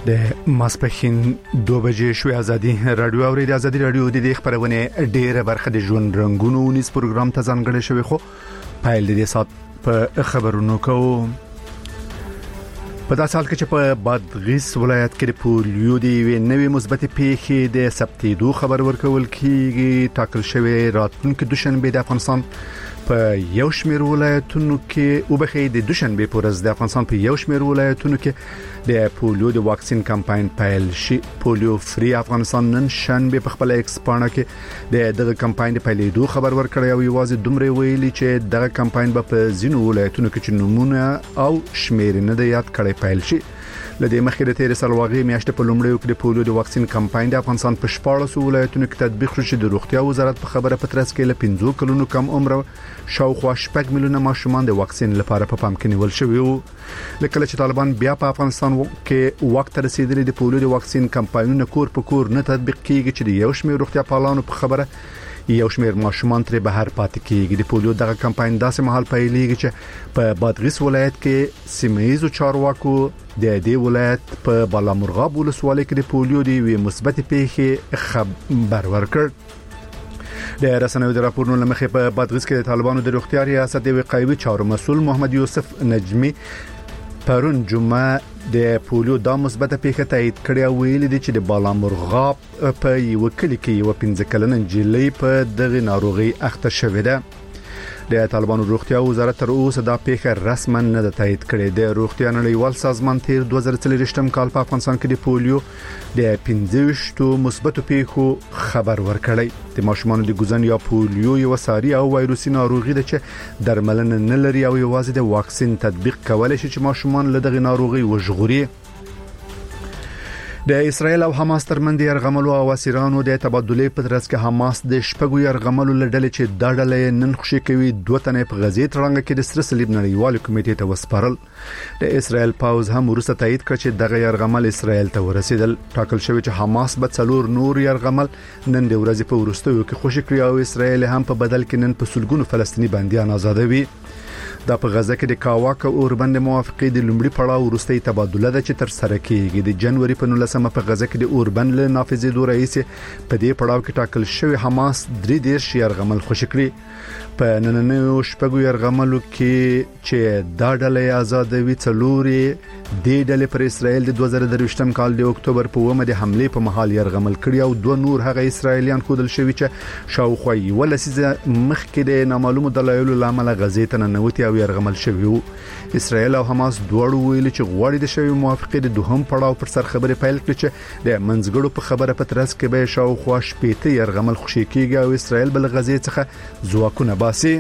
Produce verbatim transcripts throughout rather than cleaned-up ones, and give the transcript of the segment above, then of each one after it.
د ماسپخین دو بجې شوې ازادي رادیو اوري د ازادي رادیو د خبرونه ډیره برخه د ژوند رنگونو نیس پروګرام ته ځانګړی شوی خو پایل د سات په خبرونو کو په داسې حال کې چې په بادغیس ولایت کې د پولیو دی نوې مثبت پیښې د سپتیدو خبر ورکول کیږي ټاکل شوی راتلونکي دوشنبه د افغانستان په یو شمېر ولایتونو کې او بخې د دوشنبه پر ورځ د افغانستان په یو شمېر ولایتونو کې د پولیو د واکسین کمپاین پیل شي. پولیو فری افغانستان نن شنبه په خپل ایکس پاڼه کې د دغه کمپاین د پیلېدو خبر ورکړی او یوازې دومره ویلي چې دغه کمپاین به په ځینو ولایتونو کې چې نمونه او شمېر نه د یاد کړي پیل شي. لدې مخکې د تیر سلواغي میاشتې په لومړیو کې د پولیو د واکسین کمپاین د افغانستان په شپاړسو ولایتونو کې تطبیق شو چې د روغتیا وزارت په خبره پترس کې له پنځو کلونو کم عمر شاوخوا شپږ میلیونه ماشومان د واکسین لپاره په پام کې نیول شوی وو. لکه چې طالبان بیا په افغانستان کې وخت رسیدلی د پولیو د واکسین کمپاینونه کور په کور نه تطبیق کیږي چې د یو شمېر روغتیا پالانو په خبره یو شمېر ماشومان تر بهر پاتې کیږي. د پولیو دغه کمپاین داسې مهال پیلېږي چې په بادغیس ولایت کې سیمه‌یزو چارواکو د دې ولایت په بالامرغاب ولسوالۍ کې د پولیو د وی مثبت پیښې خبر ورکړ. د رسنیو د راپورونو لمخې په بادغیس کې د طالبانو د روغتیا ریاست د وقایوي چارو مسول محمد یوسف نجمی پرون جمعه د پولیو د مثبت پیښه تایید کړی او ویلي دي چې د بالامرغاب په یو کلی کې یو پنځه کلنه نجلۍ په دغه ناروغي اخته شوې ده. د طالبانو روغتیا وزارت تر اوسه دا پیښه رسما نه ده تایید کړې. د روغتیا نړیوال سازمان تیر دوه زره څلوېښتم کال په افغانستان کې د پولیو د پنځه ویشتو مثبتو پیښو خبر ورکړی. د ماشومانو د ګوزن یا پولیو یو ساري او وایروسي ناروغي ده چې درملنه نه لري او یوازې د واکسین تطبیق کولای شي چې ماشومان له دغه ناروغي وژغوري. د اسرایل او حماس ترمنځ د يرغملو او اسیرانو د تبادلې په ترڅ کې حماس د شپږو يرغملو لړل چې د ډلې نن خوشي کوي دوه تنې په غزې ترنګ کې د سره صلیب نړیوال کمیټې ته وسپارل. د اسرایل پاوز هم ورسته تایید کړ چې دغه يرغمل اسرایل ته ورسېدل. ټاکل شوی چې حماس به څلور نور يرغمل نن د ورځې په ورستیو کې خوشي کړی او اسرایل هم په بدل کې نن په سلګونو فلسطینی بنديان آزادوي. دا په غزه کې د کاواک او اوربند موافقې د لومړي پړاو وروستي تبادله ده چې تر سره کیږي. د جنوري په نولسمه په غزه کې د اوربند له نافذېدو رئیس په دې پړاو کې ټاکل شوی حماس درې دیرش يرغمل خوشي کړی. په نننیو شپږو يرغملو کې چې دا ډلې آزادوي څلوري د ډلې پر اسرائیل د دوه زره درویشتم کال د اکتوبر په اومه د حمله په محل يرغمل کړی او دوه نور هغه اسرائیلیان خودل شوی چې شاوخوا ولسیزه مخکې د نامعلومو دلایلو لامل غزې ته ننوتي او يرغمل شوی وو. اسرائیل او حماس دواړو ویل چې غواړي د شوی موافقې د دوهم پړاو پر سر خبرې پیل کړي چې د منځګړو په خبره په ترڅ کې به شاوخوا شپېته يرغمل خوشي کیږي او اسرائیل بل غزې څخه ځواکونه باسي.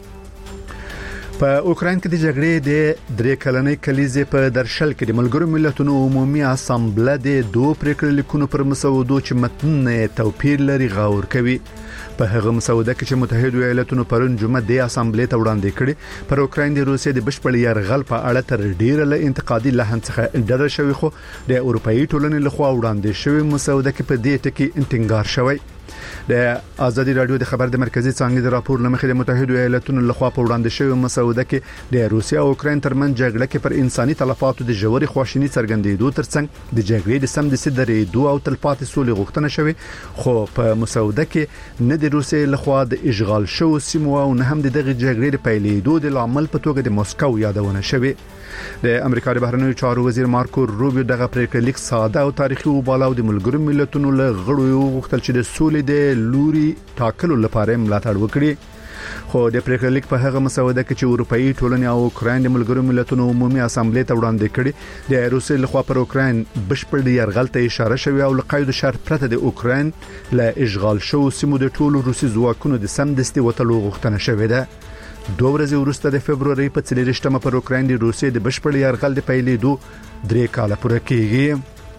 په اوکرين کې د جګړې د درې کلنې کلیزې په درشل کې د ملګرو ملتونو عمومي اسامبله د دوه پریکړې لیکونو پر مسودو چې متن توپیر لري غور کوي. په هغه مسوده کې چې متحده ایالاتونو پرون جمعه د اسامبلې ته وړاندې کړي پر اوکرين د روسیې د بشپړ يرغل په اړه تر ډیره له انتقادي لحن څخه ډډه شوی خو د اروپאי ټولنې لخوا وړاندې شوی مسوده کې په دې ټکي انټینګار شوی. د ازادي رادیو د خبر د مرکزی څنګه د راپور لمخې د متحده ایالاتونو لخوا په وړاندې شوی مسوده کې د روسیا او اوکرين ترمنځ جګړه کې پر انساني تلفاتو د جوړي خواشینی څرګندېدو ترڅنګ د جګړې د سم د سدرېدو او تلپاتې سولې غوښتنه شوی خو په مسوده کې نه د روسیا لخوا د اشغال شو سیمو او نه هم د دغه جګړې د پیلېدو د عمل په توګه د موسکو یادونه شوی. د امریکا د بهرنیو چارو وزیر مارکو روبیو دغه پریکړه لیک ساده او تاریخي وبالاو د ملګرو ملتونو له غړو غوښتل چې د سولې د لوري ټاکلو لپاره ملاتړ وکړي. خو د پریکړه لیک په هغه مسوده کې چې اروپאי ټولنې او اوکرين د ملګرو ملتونو عمومي اسامبلې ته وړاندې کړي د روسیې لخوا پر اوکرين بشپړ يرغل ته اشاره شوی او لقید شرط پرته د اوکرين له اشغال شو سیمو د ټولو روسي ځواکونو د سم دستي وټلو غوښتنه شوې ده. دوه ورځې وروسته د فبرवरी په څلورشتمه پر اوکرين د روسیې د بشپړ يرغل د پیلېدو درې کاله پوره کیږي.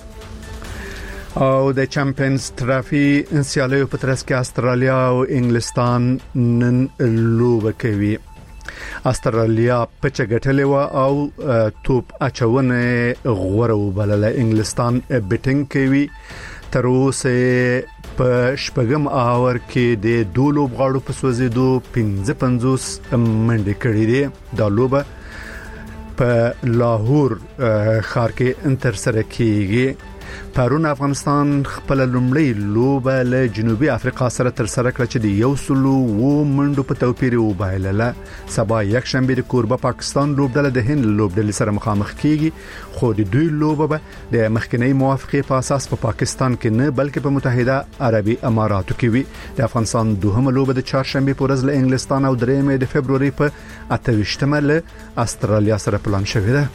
او د چمپیونز ټرافي سیالیو په ترڅ کې استرالیا او انګلستان نن لوبه کوي. استرالیا په چګټلې و او توپ اچونه غوړه وبلله. انګلستان بیټینګ کوي. تر اوسه په شپږم اور کې د دوه لوبغاړو په سوځېدو پنځه پنځوس منډې کړې دي. دا لوبه په لاهور ښار کې انتر سره کیږي. پرون افغانستان خپل لومړی لوبه له جنوبي افریقا سره تر سره کړه چې د یو سلو و منډو په توپیر وبایلله. سبا یک شنبه د کوربه پاکستان لوبډله د هند لوبډلې سره مخامخ کیږي، خو د دوی لوبه به د مخکنی موافقه په اساس په پا پاکستان کې نه بلکې په متحده عربي اماراتو کې وي. د افغانستان دوهمه لوبه د چهارشنبه په ورځ له انګلستان او درېمه د فبرवरी په اته ویشتمه له استرالیا سره پلان شوې ده.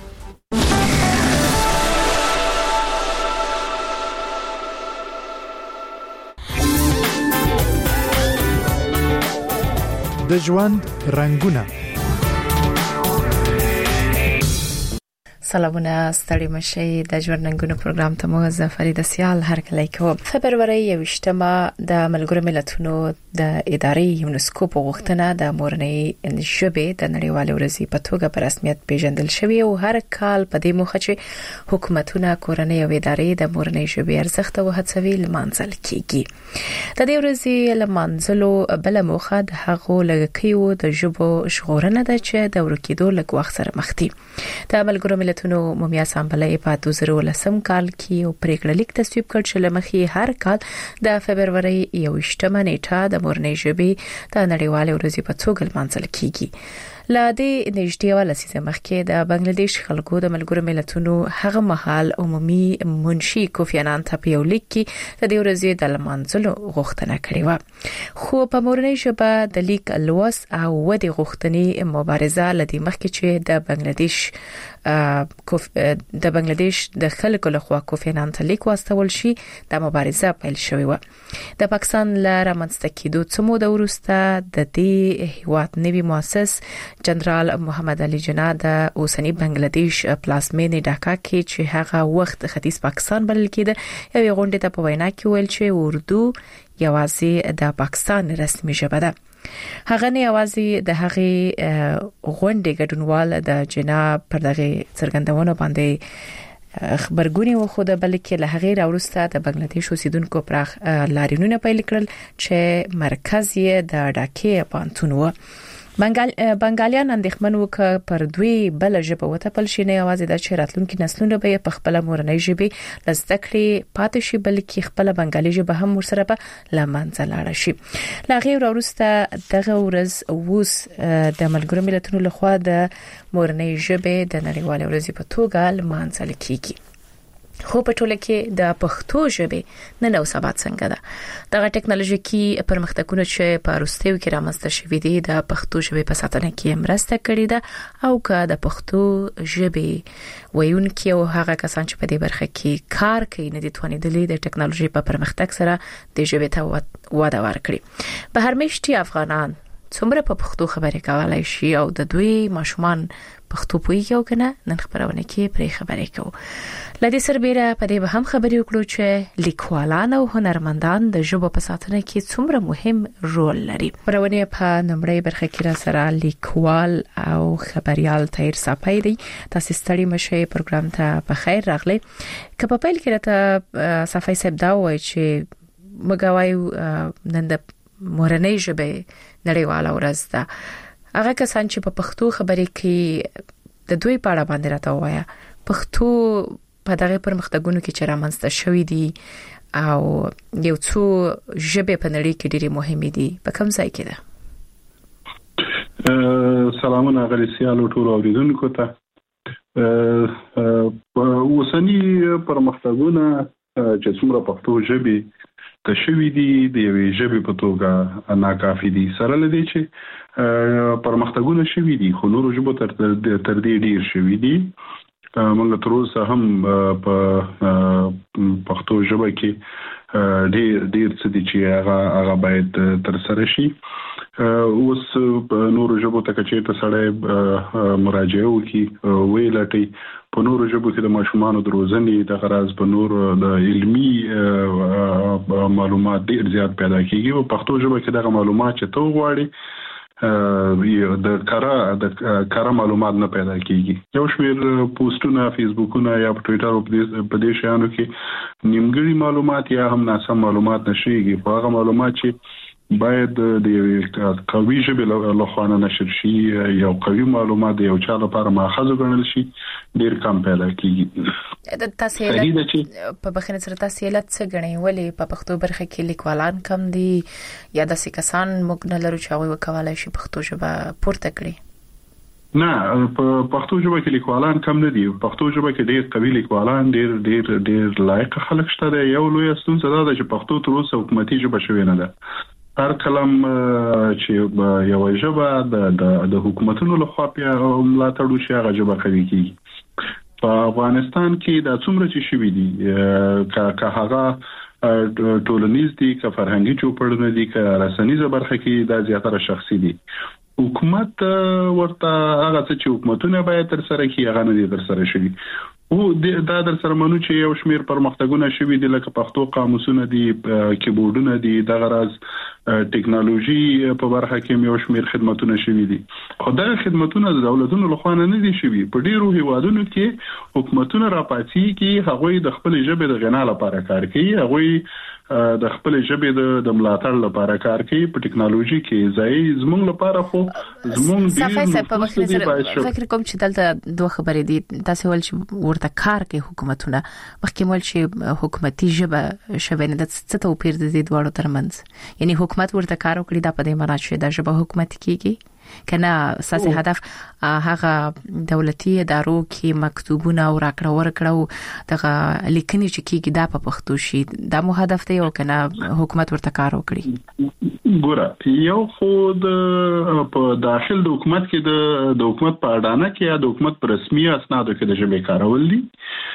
د ژوند رنگونه. سلامونه، ستړي مشي. د ژوند رنگونه پروګرام ته مو زه فرید سیال هر کله کوم. فبرवरी یوشتمه د ملګرو ملتونو د ادارې یونسکو په غوښتنه د مورنۍ ژبې د نړیوال ورځې په توګه په رسمیت پیژندل شوی او هر کال په دې موخه چې حکومتونه کورنۍ او ادارې د مورنۍ ژبې ارزښت او هڅوي لمانځل کیږي. د دې ورځې لمانځلو بل موخه د هغو لږکیو د ژبو ژغورنه ده چې د ورکیدو لږ وخت سره مخ دي. د ملګرو ملتونو مومیا اسامبلې په دوه زره ولسم کال کې او پریکړه لیک تصویب کړ چې لمخې هر کال د فبرवरी یوشتمه نیټه د مورنۍ ژبې د نړیوال ورځې په توګه لمانځل کیږي. لا د نږدې ولسیزه مخکې د بنگلاديش خلکو د ملګرو ملتونو هغه مهال عمومي منشي کوفی عنان ته په یو لیک کې د دې ورځې د لمانځلو غوښتنه کړې و، خو په مورنۍ ژبه د لیک لوس او ودی غوښتنې مبارزه لدی مخکې چې د بنگلاديش د بنگلاديش د خلکو لخوا کوفی عنان ته لیک واستول شي د مبارزه پیل شوې و. د پاکستان لاره منځته کېدو څو موده وروسته د دې هیواد نوي مؤسس جنرال محمد علي جناح د اوسنی بنگلاديش پلازمینې ډاکا کې چې هغه وخت ختیځ پاکستان بلل کېده یو غونډه ته په وینا کې ویل چې اردو یوازې د پاکستان رسمي ژبه ده. هغه نه یوازې د هغې غونډې ګډونوال د جناح پر دغه څرګندونو باندې خبرګونی وخوده بلکې له هغې راوروسته د بنگلاديش اوسیدونکو پراخ لاریونونه پیل کړل چې مرکز یې د ډاکې پانتون و. بنگال بنگالیان اندېښمن وک پر دوی بل ژبه وتپل شي، نه یوازې د چیراتلونکو نسلونو به په خپل مورنۍ ژبه لزده کړې پاتې شي بلکې خپل بنگالي ژبه هم ورسره په لمانځل لاړه شي. لا غیر وروسته دغه ورځ اوس د ملګرو ملتونو لخوا د مورنۍ ژبه د نړیوال ورځې په توګه لمانځل کیږي. خو په ټوله کې د پښتو ژبې نن او سبا څنګه ده؟ دغه ټکنالوژیکي پرمختګونه چې په وروستیو کې رامنځته شوي دي د پښتو ژبې په ساتنه کې مرسته کړې ده او که د پښتو ژبې ویونکي او هغه کسان چې په دې برخه کې کار کوي نه دي توانیدلي د ټکنالوژي په پرمختګ سره د ژبې ته وده ورکړي. په هر میاشتي افغانان څومره په پښتو خبرې کولای شي او د دوی ماشومان پښتو پوهیږي او کنه؟ نن خبرونه کې پرې خبرې کوو. لدې سربېره په دې به هم خبرې وکړو چې لیکوالان او هنرمندان د ژبو په ساتنه کې څومره مهم رول لري. خبرونه په نمبرې برخه کې را سره لیکوال او خبريال تیر صاحب دی. تاسو ستړي مشه پروګرام ته په خیر راغلي. که په پیل کې راته صفای صاحب دا وایي چې مګوایو نن د مورنۍ ژبې نړیواله ورځ ده، هغه کسان چې په پښتو خبرې کوي د دوی په اړه باندې راته وایا پښتو په دغه پرمختګونو کې چې رامنځته شوې دي او یو څو ژبې په نړۍ کې ډېرې مهمې دي، په کوم ځای کې ده؟ سلامونه غلیسیالو ټول اوریدونکو ته. اوسنی پرمختګونه چې څومره پښتو ژبې کشوي دي د یوې ژبې په توګه ناکافي دي، سره لدی چې پرمختګونه شوي دي خو نورو ژبو تر تر دې ډیر شوي دي. موږ تر اوسه هم په پښتو ژبه کې ډیر ډیر څه دي چې هغه هغه باید تر سره شي. اوس په نورو ژبو ته چې سړی مراجعه وکړي ویلټي په نورو ژبو کې د ماشومانو د روزنې د غرض په نورو د علمي معلومات ډیر زیات پیدا کیږي او پښتو ژبه کې دغه معلومات چې تو غواړي د کارا د کارا معلومات نه پیدا کیږي. یو شمېر پوسټونه فیسبوکونه یا په ټوئیټر او په دې شیانو کې نیمګړي معلومات یا هم ناسم معلومات نشيږي. په هغه معلومات چې باید د یو قوي ژبې له خوا نشر شي، یو قوي معلومات یو چا لپاره ماخذ ګڼل شي، ډیر کم پیدا کیږي. د تسهیلات په بخنه سره تسهیلات څه غني ولې په پښتو برخه کې لیکوالان کم دي یا د سکسان موږ نه لرو چې هغه وکولای شي پښتو ژبه پورته کړي؟ نه، په پښتو ژبه کې لیکوالان کم نه دي. پښتو ژبه کې ډېر قوي لیکوالان، ډېر ډېر ډېر لایق خلک شته. یو لوی ستونزه دا ده چې پښتو تر اوسه حکومتي ژبه شوې نه ده. هر کلم چې یو ژبه د د حکومتونو لخوا په ملاتړ وشي هغه ژبه قوي کیږي. په افغانستان کې دا څومره چې شوي دي که هغه ټولنیز دي که فرهنګي چوپړونه دي که رسنیزه برخه کې دا زیاتره شخصي دي. حکومت ورته هغه څه چې حکومتونه باید تر سره کوي هغه نه دي تر سره شوي. او دا در سره منو چې یو شمیر پرمختګونه شوي دي، لکه پښتو قاموسونه دي، کیبورډونه دي، د غرض ټیکنالوژي په برخه کې یو شمیر خدماتونه شوي دي. خو دا خدماتونه د دولتونو لخوا نه دي شوي. په ډیرو هیوادونو کې حکومتونه راپاتې کې هغوی د خپل ژبې د غنا لپاره کار کوي، هغوی د خپل ژبې د ملاتړ لپاره کار کوي. په ټیکنالوژي کې ځای زموږ لپاره خو زموږ ډیر په وخت سره فکر کوم چې دلته دوه خبرې دي. تاسو ول چې ورته کار کوي حکومتونه، مخکې مول چې حکومتي ژبه شوه نه د څه توپیر دي دوه ترمنځ، یعنی حکومت ورته کار وکړي دا په دې معنی چې د ژبه حکومت کیږي کنه اساس هدف هغه دولتي ادارو کې مکتوبونه او راکړه ورکړه دغه لیکنې چې کیږي دا په پښتو شي، دا مو هدف دی او کنه حکومت ورته کار وکړي؟ ګوره، یو خود په داخل د حکومت کې د د حکومت په اډانه کې یا د حکومت په رسمي اسنادو کې د ژبې کارول دي.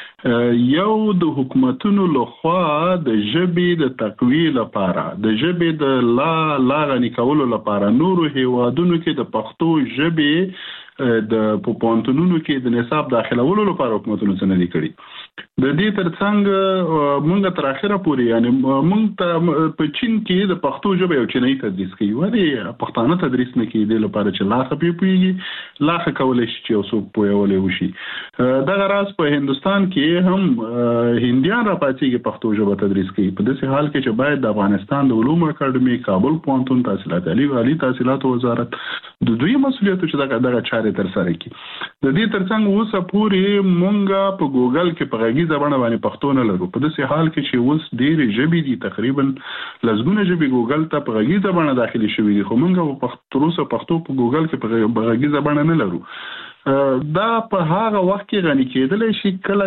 یو د حکومتونو لخوا د ژبې د تقویه لپاره، د ژبې د لا لا غني کولو لپاره نورو هیوادونو کې د پښتو ژبې د پوپونتونونو کې د نصاب داخلولو لپاره حکومتونو څه نه دي کړی. د دې ترڅنګ مونږ تر اخره پورې یعنی مونږ ته په چین کې د پښتو ژبه یو چینایي تدریس کوي، ولی پښتانه تدریس نه کوي د لپاره چې لاخه پیږي لاخه کولای شي چې اوسو پویولې وشي. دا غراس په هندستان کې هم هندیان را پاتېږي پښتو ژبه تدریس کوي، په داسې حال کې چې باید د افغانستان د علومو اکاډمي، کابل پوهنتون، تحصیلات عالی عالی تحصیلات وزارت د دوی مسولیت چې دغه دغه چارې تر سره کوي. د دې ترڅنګ اوسه پورې مونږ په ګوګل کې په غږیزه بڼه باندې پښتو نه لرو، په داسې حال کې چې اوس ډېرې ژبې دي، تقریبا لسګونه ژبې ګوګل ته په غږیزه بڼه داخلي شوې دي، خو مونږ په پښتو پښتو په ګوګل کې په غږیزه بڼه نه لرو. دا په هغه وخت کې غني کېدل شي کله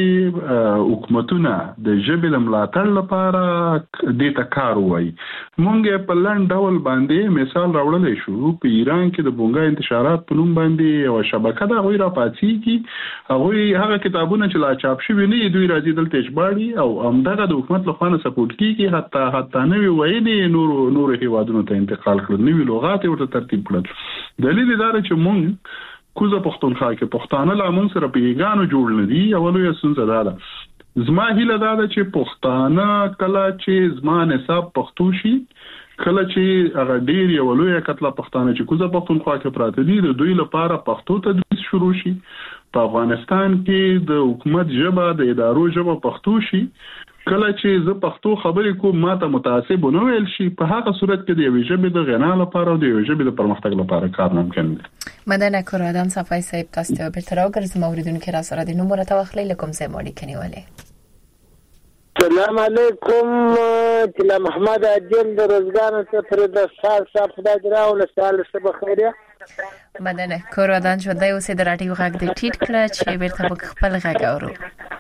چې حکومتونه د ژبې د ملاتړ لپاره دې ته کار وایي. مونږ په لاند ډول باندې مثال راوړل شو، په ایران کې د بونګا انتشارات په نوم باندې یو شبکه ده، غوي را پاتېږي، هغه هغه کتابونه چې لا چاپ شوي نه دوی راځي دلته ژباړي او همدغه د حکومت لخوا نه سپورټ کیږي، حتی حتی نوې ویلې نور نور هیوادونو ته انتقال کړل، نوې لغات ورته ترتیب کړل. دلیل دا دی چې مونږ کوزه پښتونخوا کې پښتانه لا مونږ سره پیغانو جوړ نه دي. اولوی څنګه دا ده زما هیله دا ده چې پښتانه کله چې زما نصاب پښتو شي، کله چې هغه ډیر یو لوی کتله پښتانه چې کوزه پښتونخوا کې پراته دي د دوی لپاره پښتو تدریس شروع شي. په افغانستان کې د حکومت ژبه د ادارو ژبه پښتو شي. کله چې زه پښتو خبرې کوم ماته متعصب نه ویل شي، په هغه صورت کې د یوې ژبې د غنا لپاره او د یوې ژبې د پرمختګ لپاره کار ممکن دی. مدنه کورادان صفای صاحب تاسو ته به تر اوګرځم اوریدونکو را سره د نومره توخلی لکم زه مولي کنيواله. السلام علیکم. تلا محمد اجل د روزګان څخه پر د سال صاحب خدای دراو له سال څخه بخیره. مدنه کورادان شو دای اوسې د راټیو غږ د ټیټ کړه چې بیرته خپل غږ اورو.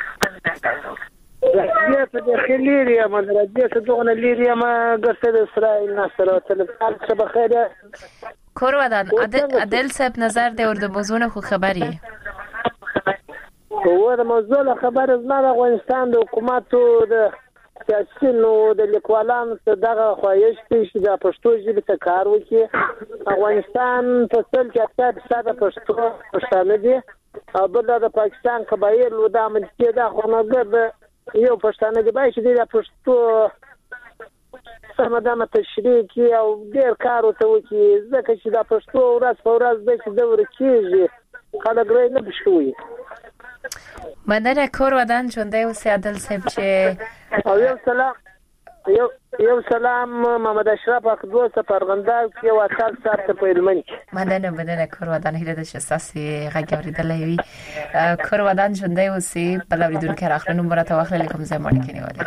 راځي په داخلي لري ما راځي څه دغه لري ما ګرځي د اسرائیل نصر او تلفال څخه بخیره. کورادان عادل صاحب نظر دی ور د موضوع خو خبري هو د موضوع خبر زما د افغانستان د حکومت او د سیاسيونو د لیکوالانو څخه دغه خواهش چې د پښتو ژبې ته کار وکړي. افغانستان په څل کې اکثر ساده پښتو پښتانه دي او بل د پاکستان قبایل و د امنیت د خونګر یو پښتانه دی چې د پښتو سمدانه تشریح کی او ډیر کار وته وکي ځکه چې د پښتو ورځ په ورځ د څه دور کېږي خلک رې نه بشوي. مننه کور ودان ژوندې اوسې عادل صاحب چې او یو سلام یو یو سلام محمد اشرف اخدو سپرغندال کې واتل سره په هلمند کې مننه مننه کورودان هیله ده چې تاسو غږ اوریدلای وي کورودان ژوندۍ اوسئ په لوریدونکو راخلو نمبر ته واخلئ کوم ځای مړ کینی وله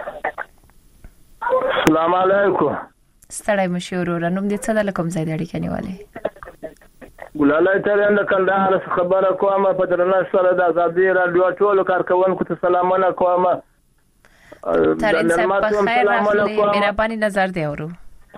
السلام علیکم ستړی مشورو رنوم دې څه د کوم ځای د اړیکې نیولې ګلالای ته د کندهار خبره کومه په درنه سره د ازادي رادیو ټولو کارکونکو ته سلامونه کومه تر انسان په خیر راغلی مهرباني نظر دی اورو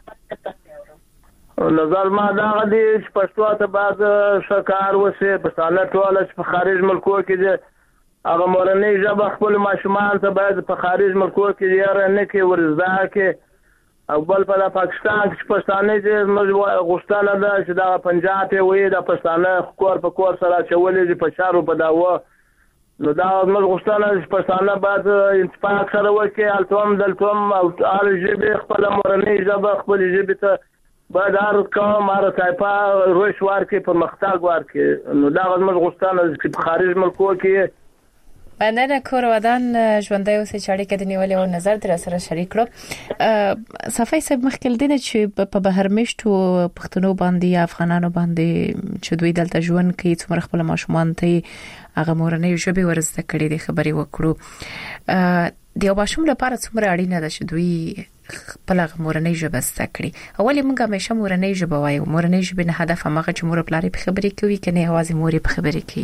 نظر ما دا غدي چې پښتو ته بعد شکار وسه په ساله ټول چې په خارج ملکو کې دي هغه مورنۍ ژبه خپل ماشومان ته باید په خارج ملکو کې یې نه کې ورزده کې او بل په پاکستان کې پښتانه چې موږ غوښتنه ده چې دا پنجاب ته وي د پښتانه کور په کور سره چولې چې په شارو په داوه نو دا موږ غوښتنه چې پښتانه باید انتفاق سره وکړي التوم دلتوم او هر ژبه خپل مورنۍ ژبه خپل ژبه ته باید هر کوم هر تایپا روش ورکړي پر مختاق ورکړي نو دا موږ غوښتنه چې په خارج ملکو کې مننه کورودان ژوندۍ اوسې چاړي کې د نیولې او نظر در سره شریک کړو صفای صاحب مخکې دینه چې په بهرمشتو پښتنو باندې افغانانو باندې چې دوی دلته ژوند کوي څومره خپل ماشومان ته هغه مورنۍ ژبه ورزده کړي د خبري وکړو د یو ماشوم لپاره څومره اړینه ده چې دوی خپل مورنۍ ژبه زده کړي اولی موږ همیشه مورنۍ ژبه وایو مورنۍ ژبه نه هدف هغه چې مور پلار په خبري کوي کنه یوازې مور په خبري کوي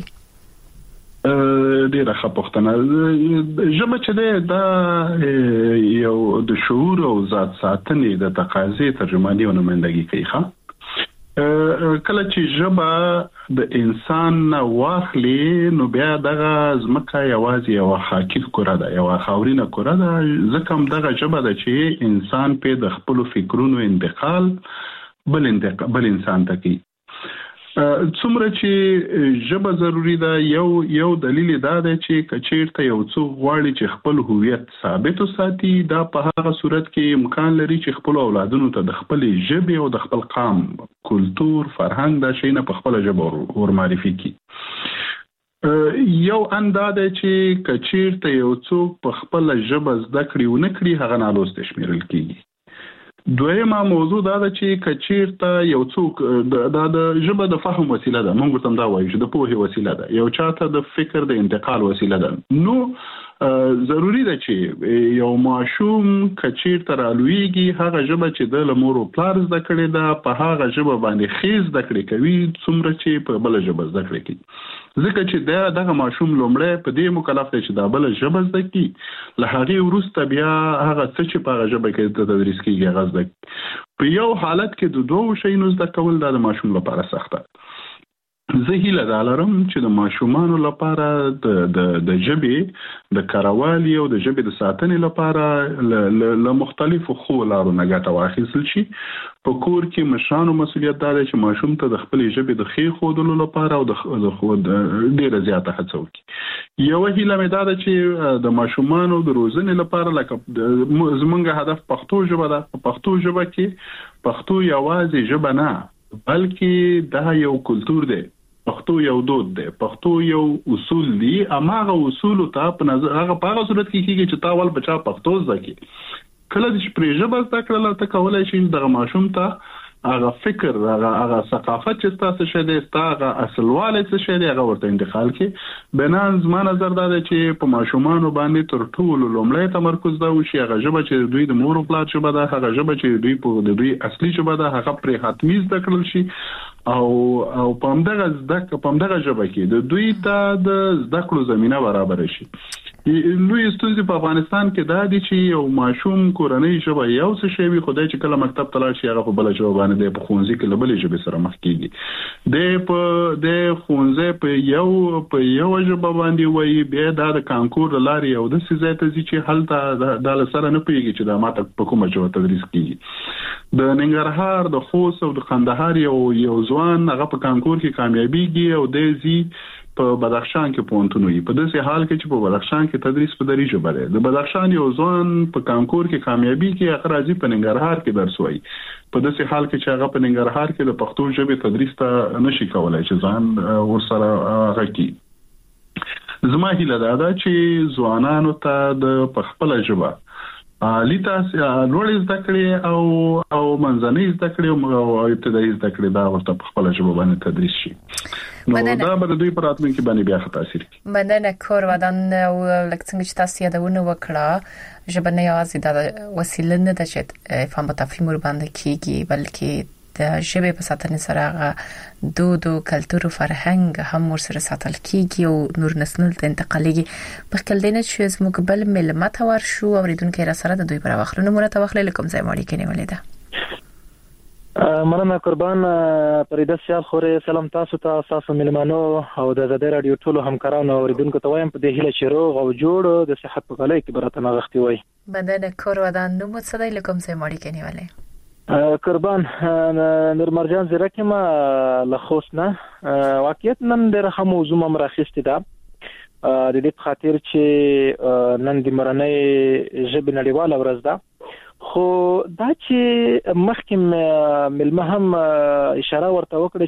ډیره ښه پوښتنه ژبه چې دا یو د شعور او ذات ساتنې د تقاضې ترجماني او نمائندګي کوي ښه کله چې ژبه د انسان واخلي نو بیا دغه ځمکه یوازې یو خاکی کوره ده یو خاورینه کوره ده ځکه هم دغه ژبه ده چې انسان په د خپل فکرونو انتقال بل انتقال بل انسان ته کوي څومره چې ژبه ضروری ده یو یو دلیل دا دی چې کچیرته یو څو غواړي چې خپل هویت ثابت وساتي دا په هغه صورت کې امکان لري چې خپل اولادونو ته د خپل ژبه او د خپل قام کلچر فرهنګ دا شي نه په خپل ژبه ورمعرفي کی یو اندازه چې کچیرته یو څو په خپل ژبه زده کړي و نه کړي هغه نالوست شمیرل کیږي دویمه موضوع دا ده چې کچیرته یو څوک دا د ژبه د فهم وسیله ده موږ ته دا وایو چې د پوهې وسیله ده یو چاته د فکر د انتقال وسیله ده نو ضروری ده چې یو ماشوم کچیرته رالویږي هغه ژبه چې د لمور او پلار زده کړي ده په هغه ژبه باندې خیز زده کړي کوي څومره چې په بل ژبه زده کړي کوي ځکه چې دا دغه ماشوم لومړی په دې مکلف دی چې دا بل ژبه زده کړي له هغه وروسته بیا هغه څه چې په هغه ژبه کې تدریس کیږي هغه زده په یو حالت کې د دوه شیونو زده کول د ماشوم لپاره سخته زه هیله دارم چې د ماشومانو لپاره د د د ژبې د کاروالي او د ژبې د ساتنې لپاره له مختلفو خو لارو نه ګټه واخیستل شي په کور کې مشرانو مسولیت دی چې ماشوم ته د خپل ژبې د خې خودلو لپاره او د خود ډیره زیاته هڅه وکړي یو هیله مې دا ده چې د ماشومانو د روزنې لپاره لکه زمونږ هدف پښتو ژبه ده پښتو ژبه کې پښتو یوازې ژبه نه بلکې دا یو کلچر دی پښتو یو دود دی پښتو یو اصول دي اماغه اصول ته په نظر هغه په هغه صورت کې کېږي چې تاول بچا پښتو ځکه کله چې پرې ژبه زده کړل ته کولای شي د ماشوم ته هغه فکر هغه هغه ثقافت چې تاسو شه دي هغه اصلواله څه شه دي هغه ورته انتقال کې بنان زما نظر دا دی چې په ماشومانو باندې تر ټولو لومړی تمرکز دا وشي هغه ژبه چې دوی د مور او پلار ژبه ده هغه ژبه چې دوی په دوی اصلي ژبه ده هغه پرې حتمی زده کړل شي او او په همدغه زده په همدغه ژبه کې د دوی ته د زده کړو زمينه برابر شي لوی ستونزې په افغانستان کې دا دي چې یو ماشوم کورنۍ ژبه یو څه شی وي خدای چې کله مکتب ته لاړ شي هغه په بل ژبه باندې د خونځي کې لبلې ژبه سره مخ کیږي د په د خونځي په یو په یو ژبه باندې وایي بیا د کانکور لاري او د سيزه ته چې هلته د سره نه پیږي چې د ماته په کومه ژبه تدریس کیږي د ننګرهار د خوست او د قندهار یو یو ځوان هغه په کانکور کې کامیابیږي او د زی په بدخشان کې پونتونو یې په داسې حال کې چې په بدخشان کې تدریس په دری ژبه دی د بدخشان یو ځوان په کانکور کې کامیابی کې اخر راځي په ننګرهار کې درس وایي په داسې حال کې چې هغه په ننګرهار کې د پښتو ژبې تدریس ته نشي کولای چې ځان ورسره غږی زما هیله ده چې ځوانانو ته د خپل ژبه عالی تاسو لوړ زده کړې او او منځنۍ زده کړې او ابتدایي زده کړې دا ورته په خپل ژبه باندې تدریس شي نو دا به دوی پر راتلونکي باندې بیا تاثیر کوي. مننه کور ودان او لکه څنګه چې تاسو یادونه وکړه ژبه نه یوازې د وسیله نه ده چې فهم او تفهیم ور باندې کیږي بلکې د ژبې په ساتنې سره هغه دود او کلتور او فرهنګ هم ورسره ساتل کیږي او نور نسل ته انتقالېږي. په خپل دینه چې زموږ بل ملت ور شو او ریدونکو را سره د دوی پر واخلو نو مرته واخلې کوم ځای ماړي کې نیولې ده. مننه قربان پرېدا سیال خورې سلام تاسو ته تاسو ملمانو او د زده رادیو ټولو همکارانو او ریدونکو ته وایم په دې هیله چې روغ او جوړ د صحت په کلای کې برته نغښتي وای. مننه کور ودان نو مو څه دی کوم ځای ماړي کې نیولې. قربان نور مرجان زرکما لخوسنه واقعیت نن د رحم موضوع مراخسته ده د دې خاطر چې نن د مرنۍ ژبه نړیواله ورځ ده خو دا چې مخکم ملمهم اشاره ورته وکړه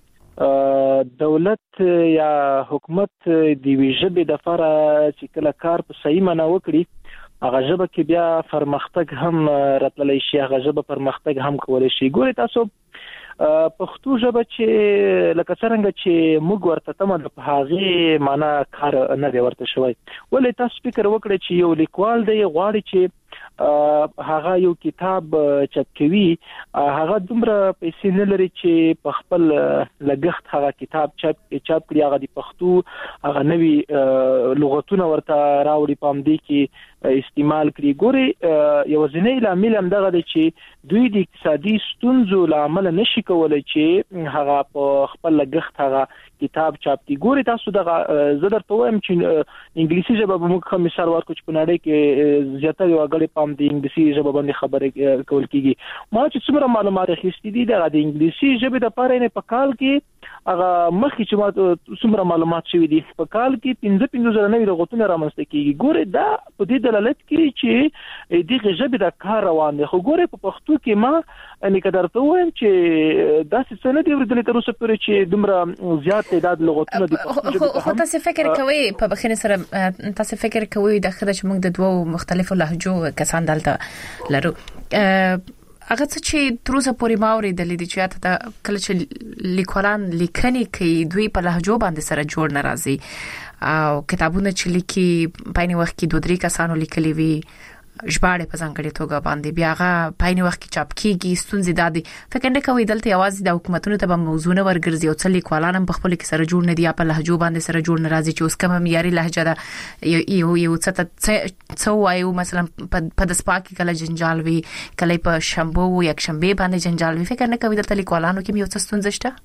چې دولت یا حکومت د ویژبې د فار چې کله کار په صحیح معنا وکړي هغه ژبه کې بیا پرمختګ هم راتللی شي هغه ژبه پرمختګ هم کولای شي. ګوري تاسو پښتو ژبه چې لکه څنګه چې موږ ورته تمه د هغه معنا کار نه دی ورته شوی ولې تاسو فکر وکړئ چې یو لیکوال دی غواړي چې هغه یو کتاب چاپ کوي هغه دومره پیسې نه لري چې په خپل لګښت هغه کتاب چاپ چاپ کړي هغه د پښتو هغه نوي لغتونه ورته راوړي پام دی کې استعمال کړي. ګوري یو ځینې لامل هم دغه دی چې دوی د اقتصادي ستونزو لامل نشي کولای چې هغه په خپل لګښت هغه کتاب چاپ کړي. ګوري تاسو دغه زه درته وایم چې انګلیسي ژبه به موږ هم مثال ورکړو چې په نړۍ کې زیاتره وګړي پام د انګلیسي ژبه باندې خبرې کول کیږي. ما چې څومره معلومات اخیستي دي د انګلیسي ژبې د پاره نه په کال کې هغه مخکې چې ما څومره معلومات شوي دي په کال کې پنځه پنځه زره نوي لغتونه رامنځته کیږي. ګوره دا په دې دلالت کوي چې دغه ژبې د کار روان دي. خو ګوره په پښتو کې ما ان کې درته وایم چې دا څه نه دی ورته تر اوسه پورې چې دومره زیات تعداد لغتونه دي. خو تاسو فکر کوئ په بخښنه سره تاسو فکر کوئ د خدای چې موږ د دوه مختلفو لهجو کسان دلته لرو هغه چې تر اوسه پورې ما اورېدلې دي چې تا کله چې لیکوالان لیکني کوي دوی په لهجو باندې سره جوړ ناراضي او کتابونه چې لیکي په یوه وخت کې دوه درې کسانو لیکلي وي ژباړه په ځانګړي توګه باندې بیا هغه په یوه وخت کې چاپ کیږي ستونزې دادي. فکر نه کوي دلته یوازې د حکومتونو ته به موضوع نه ورګرځي او څل لیکوالان په خپل کې سره جوړ نه دي په لهجو باندې سره جوړ ناراضي چې اوس کوم معیاري لهجه ده یو یو څه څو وایو مثلا په د سپاکي کله جنجال وي کله په شنبه او یک شنبه باندې جنجال وي. فکر نه کوي دلته لیکوالانو کې یو څه ستونزه شته.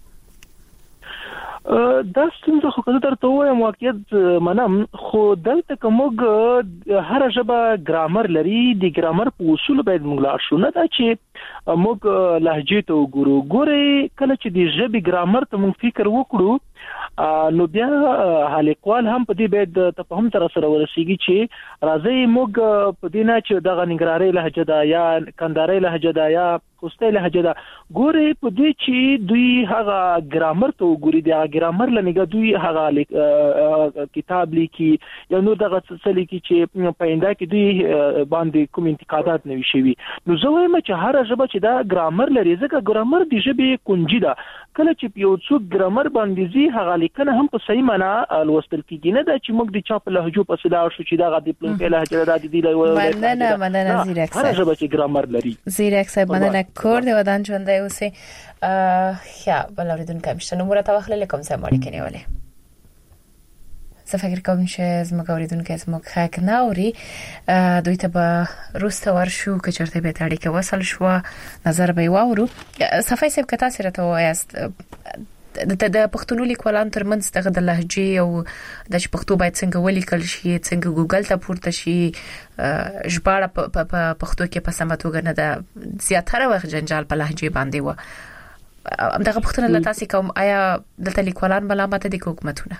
دا ستونزه خو کله درته وایم واقعیت منم خو دلته کومګ هر ژبه ګرامر لري د ګرامر په اصول باید موږ لا شو نه دا چې موږ لهجه ته وګورو. ګوري کله چې د ژبې ګرامر ته موږ فکر وکړو نو بیا لیکوال هم په دې باید تفهم تر سره ورسیږي چې راځي موږ په دې نه چې دغه نګراري لهجه ده یا کنداري لهجه ده یا خوسته لهجه ده. ګوري په دې چې دوی هغه ګرامر ته وګوري د ګرامر لنګه دوی هغه کتاب لیکي یا نو دغه څه لیکي چې په انده کې دوی باندې کوم انتقادات نه وي شوي. نو زه وایم چې هر ژبه چې دا ګرامر لري ځکه ګرامر د ژبې کنجي ده. کله چې یو څوک ګرامر باندې زی هغه لیکنه هم په صحیح معنا لوستل کیږي نه دا چې موږ د چا په لهجو په صدا شو چې دا غدي پلان لهجه ده د دې لوي. مننه مننه زیرک هر ژبه چې ګرامر لري. زیرک صاحب مننه کور دی ودان ژوندۍ اوسه یا بلوریدونکو مشته نو مرته واخلې کوم څه مړ کې نیولې. زه فکر کوم چې زموږ اوریدونکو زموږ حق نه اوري دوی ته به روسته ورشو که چرته به تاړي کې وصل شو نظر به واورو. صفای صاحب کتا سره ته وایست د پښتون لیکوالان ترمنځ دغه د لهجې او د پښتو باید څنګه ولیکل شي څنګه ګوګل ته پورته شي ژباړه په پښتو کې په سمه توګه نه ده زیاتره وخت جنجال په لهجې باندې و دغه پښتون له تاسو کوم آیا د لیکوالان ملامت دي حکومتونه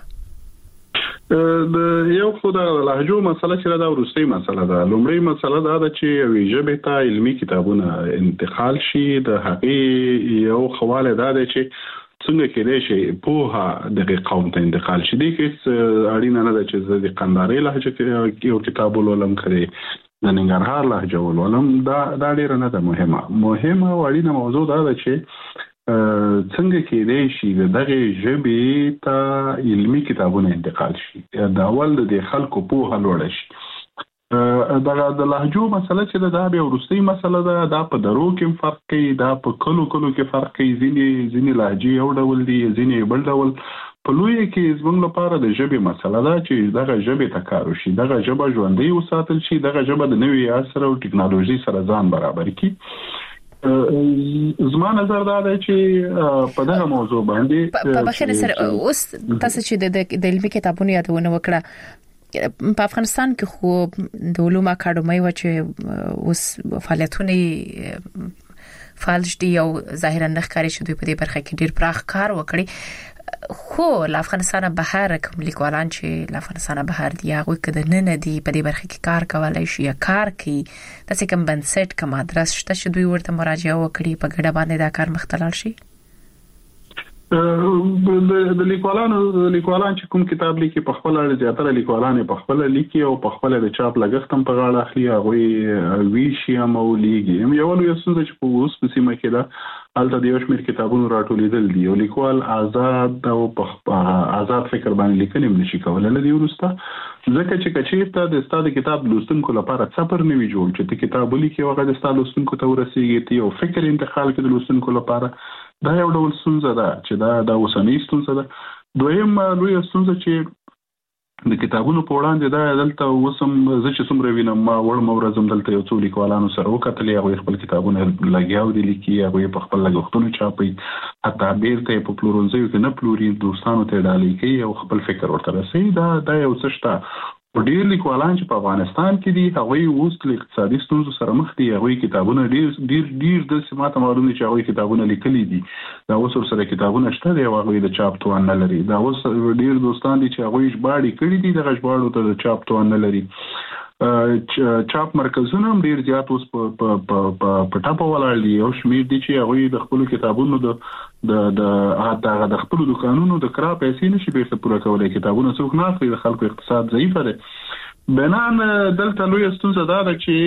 د یو خو د لهجو مسله چې دا ورستۍ مسله ده. لومړی مسله دا ده چې یو ژبه ته علمي کتابونه انتقال شي د هغې یو خواله دا ده چې څنګه کېدای شي په دغه قوم ته انتقال شي. دي کې اړینه نه ده چې د قنداري لهجه کې یو کتاب ولولم کړي د ننګرهار لهجه ولولم دا دا ډیره نه ده مهمه مهمه وړینه موضوع دا ده چې څنګه کېدای شي دغه ژبې ته علمي کتابونه انتقال شي دا اول د خلکو په لوړ شي دا د لهجو مسله چې دا به ورستي مسله ده دا په درو کې فرق کوي دا په کلو کلو کې فرق کوي ځینې ځینې لهجې یو ډول دي ځینې بل ډول په لوی کې زموږ لپاره د ژبې مسله ده چې دغه ژبې ته کار وشي دغه ژبه ژوندۍ وساتل شي دغه ژبه د نوي عصر او ټکنالوژي سره ځان برابر کړي زما نظر دا دی چې په دغه موضوع باندې په بخښنه سره اوس تاسو چې د علمي کتابونو یادونه وکړه په افغانستان کې خو د علوم اکاډمي و چې اوس فعالیتونه فعال دي او ظاهرا نخکاری شوی په دې برخه کې ډیر پراخ کار وکړي خو ل افغانستان بهر کوم لیکوالان چې ل افغانستان بهر دي هغه کده نه نه دي په دې برخه کې کار کولای شي یا کار کوي تاسو کوم بنسټ کوم ادرس شته چې دوی ورته مراجعه وکړي په ګډه باندې دا کار مختلل شي د لیکوالانو لیکوالان چې کوم کتاب لیکي په خپل اړه زیاتره لیکوالان په خپل لیکي او په خپل د چاپ لګښت هم په غاړه اخلي هغه ویشي هم او لیکي یو له یسنه چې په اوس په سیمه کې دا الته د یو شمېر کتابونو راټولیدل دي او لیکوال آزاد او په آزاد فکر باندې لیکنې نشي کولای لدی ورسته ځکه چې کچېرته د استاد کتاب لوستونکو لپاره صبر نه وی جوړ چې کتاب لیکي هغه د استاد لوستونکو ته ورسیږي ته او فکر انتقال کې د لوستونکو لپاره دا یو ډول ستونزه ده چې دا د اوسنۍ ستونزه ده دویم لوی ستونزه چې د کتابونو په وړاندې دا دلته وسم زه چې څومره وینم ما وړم ورځم دلته یو څو لیکوالانو سره وکتلې هغه خپل کتابونه لګیاو دي لیکي هغه په خپل لګښتونو چاپي حتی بیرته په پلورنځیو کې نه پلوري دوستانو ته ډالۍ کوي او خپل فکر ورته رسي دا دا یو څه شته ډېر لیکوالان چې په افغانستان کې دي هغه اوس له اقتصادي ستونزو سره مخ دي هغه کتابونه ډېر ډېر ډېر د سماته معلومه چې هغه کتابونه لیکلي دي دا اوس سره کتابونه شته دی هغه د چاپ توان نه لري دا اوس ډېر دوستان دي چې هغه ژباړي کړي دي د ژباړو ته د چاپ توان نه لري چاپ مرکزونه هم ډیر زیات اوس په په په په ټاپه ولاړ دي او شمیر دي چې هغه د خپل کتابونو د د د د خپل دکانونو د کرا پیسې نشي بیرته پوره کولای کتابونه څوک نه اخلي د خلکو اقتصاد ضعیف دی بنان دلته لوی ستونزه ده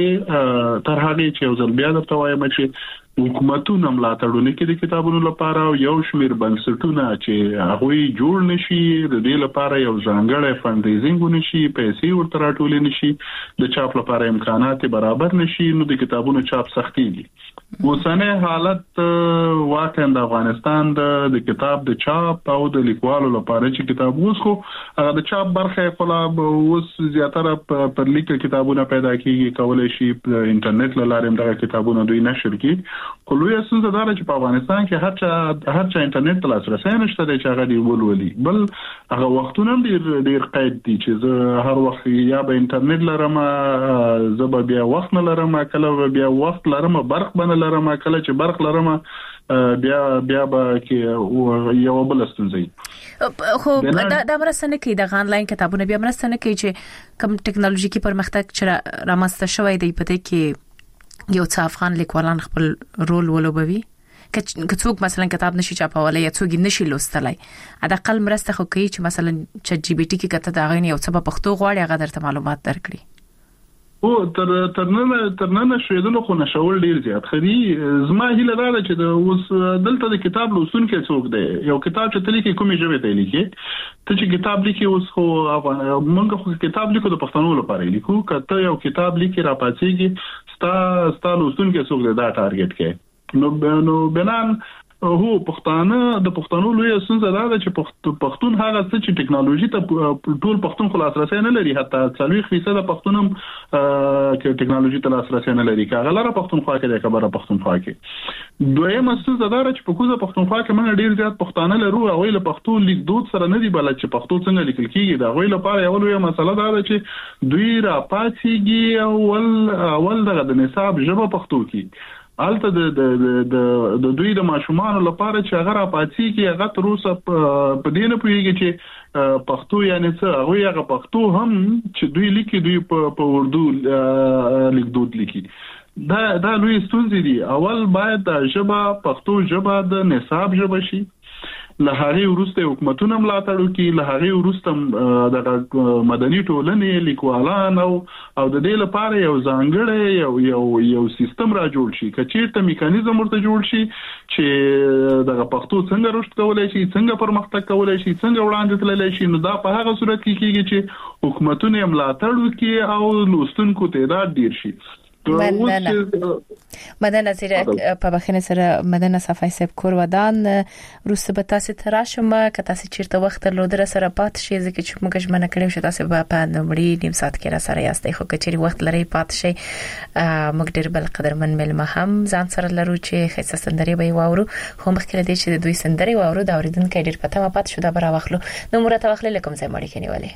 چې تر هغه چې یو ځل بیا درته وایم چې حکومتونه ملاتړونه کې د کتابونو لپاره یو شمیر بنسټونه چې هغه جوړ نشي د دې لپاره یو ځانګړی فنډریزینګ ونشي پیسې ورته راټول نشي د چاپ لپاره امکانات برابر نشي نو د کتابونو چاپ سختي دي اوسنۍ حالت واقعا د افغانستان د کتاب د چاپ او د لیکوالو لپاره چې کتاب اوس خو هغه د چاپ برخه خپل اوس زیاتره پر لیکل کتابونه پیدا کیږي کولای شي په انټرنیټ لاره دغه کتابونه دوی نشر کړي خو لوی څه دا چې په افغانستان کې هر چا هر چا انټرنیټ ته لاسرسي نشته چې هغه دی ولولي بل هغه وختونه ډیر ډیر قید دي چې زه هر وخت یا به انټرنیټ لرم زه به بیا وخت نه لرم کله بیا وخت لرم برق باندې لرم کله چې برق لرم بیا بیا به کې یو بل ستونزې خو دا د مرستنه کې د آنلاین کتابونه بیا مرستنه کې چې کوم ټکنالوژي کې پرمختګ چې رامنځته شوی دی په دې کې یو څه افغان لیکوالان خپل رول ولوبوي که څوک مثلا کتاب نشي چاپولای یا څوک نشي لوستلای اډقل مرسته خو کوي چې مثلا چټ جی پی ټی کې کته دا غوښنه یو څه په پښتو غواړي هغه درته معلومات درکړي او تر تر نن تر نن شویدلو خو نشول ډیر زیات خري زما هیله دا چې د اوس دلته د کتاب لوستونکو څوک دی یو کتاب چې تل کې کومې ژبه ته لیکي ته چې کتاب لیکي اوس خو موږ خو کتاب لیکو د پښتنو لپاره لیکو کته یو کتاب لیکي را پاتېږي ستا ستا لوستونکو څوک دی دا ټارګټ کې نو نو بنان هو پښتانه د پښتنو لوی څنګه دا ده چې پښتون هغه څه چې ټکنالوژي ته ټول پښتون خلاص راسي نه لري حتی څلوي فیصد پښتون هم چې ټکنالوژي ته لاس راسي نه لري کاغه لاره پښتونخوا کې د خبره پښتونخوا کې دویمه څه دا ده چې په کوزه پښتونخوا کې موږ ډیر زیات پښتانه لرو او له پښتو لیک دود سره نه دی بل چې پښتو څنګه لیکل کیږي دا غوې لپاره یو لوی مسله ده چې دوی را پاتېږي اول اول د نصاب ژبه پښتو کې الته د د د دوی د ماشومان لپاره چې هغه را پاتې کې هغه تر اوسه په دې نه پوهیږي چې پښتو یعنی څه هغه هغه پښتو هم چې دوی لیکي دوی په اردو لیکدود لیکي دا دا لوی ستونزې دي اول باید د ژبه پښتو ژبه د نصاب ژبه شي له هغه وروسته حکومتونه ملاتړ کوي، له هغه وروسته د مدني ټولنې لیکوالان او او د دې لپاره یو ځانګړی یو یو یو سیستم را جوړ شي، کچېرته میکانیزم ورته جوړ شي چې د پښتو څنګه رشد کولای شي، څنګه پرمختګ کولای شي، څنګه وړاندې تللی شي. نو دا په هغه صورت کې کېږي چې حکومتونه ملاتړ وکړي او لوستونکو تعداد ډیر شي. مدنه مدنه زیرا په بخښنه سره مدنه صفای سب کور ودان روسه به تاسو تراشم که تاسو چیرته وخت لودره سره پات شي ځکه چې موږ ژمنه کړیم چې تاسو به په نومړي نیم ساعت کې را سره یاستئ، خو کچېری وخت لري پات شي موږ ډیر بل قدرمن ملمه هم ځان سره لرو چې خیسه سندري به واورو، خو مخکې دې چې د دوی سندري واورو دا اوریدونکو ډیر پته ما پات شو دا برا واخلو. نو مرته واخلې لکم ځای مړی کني ولې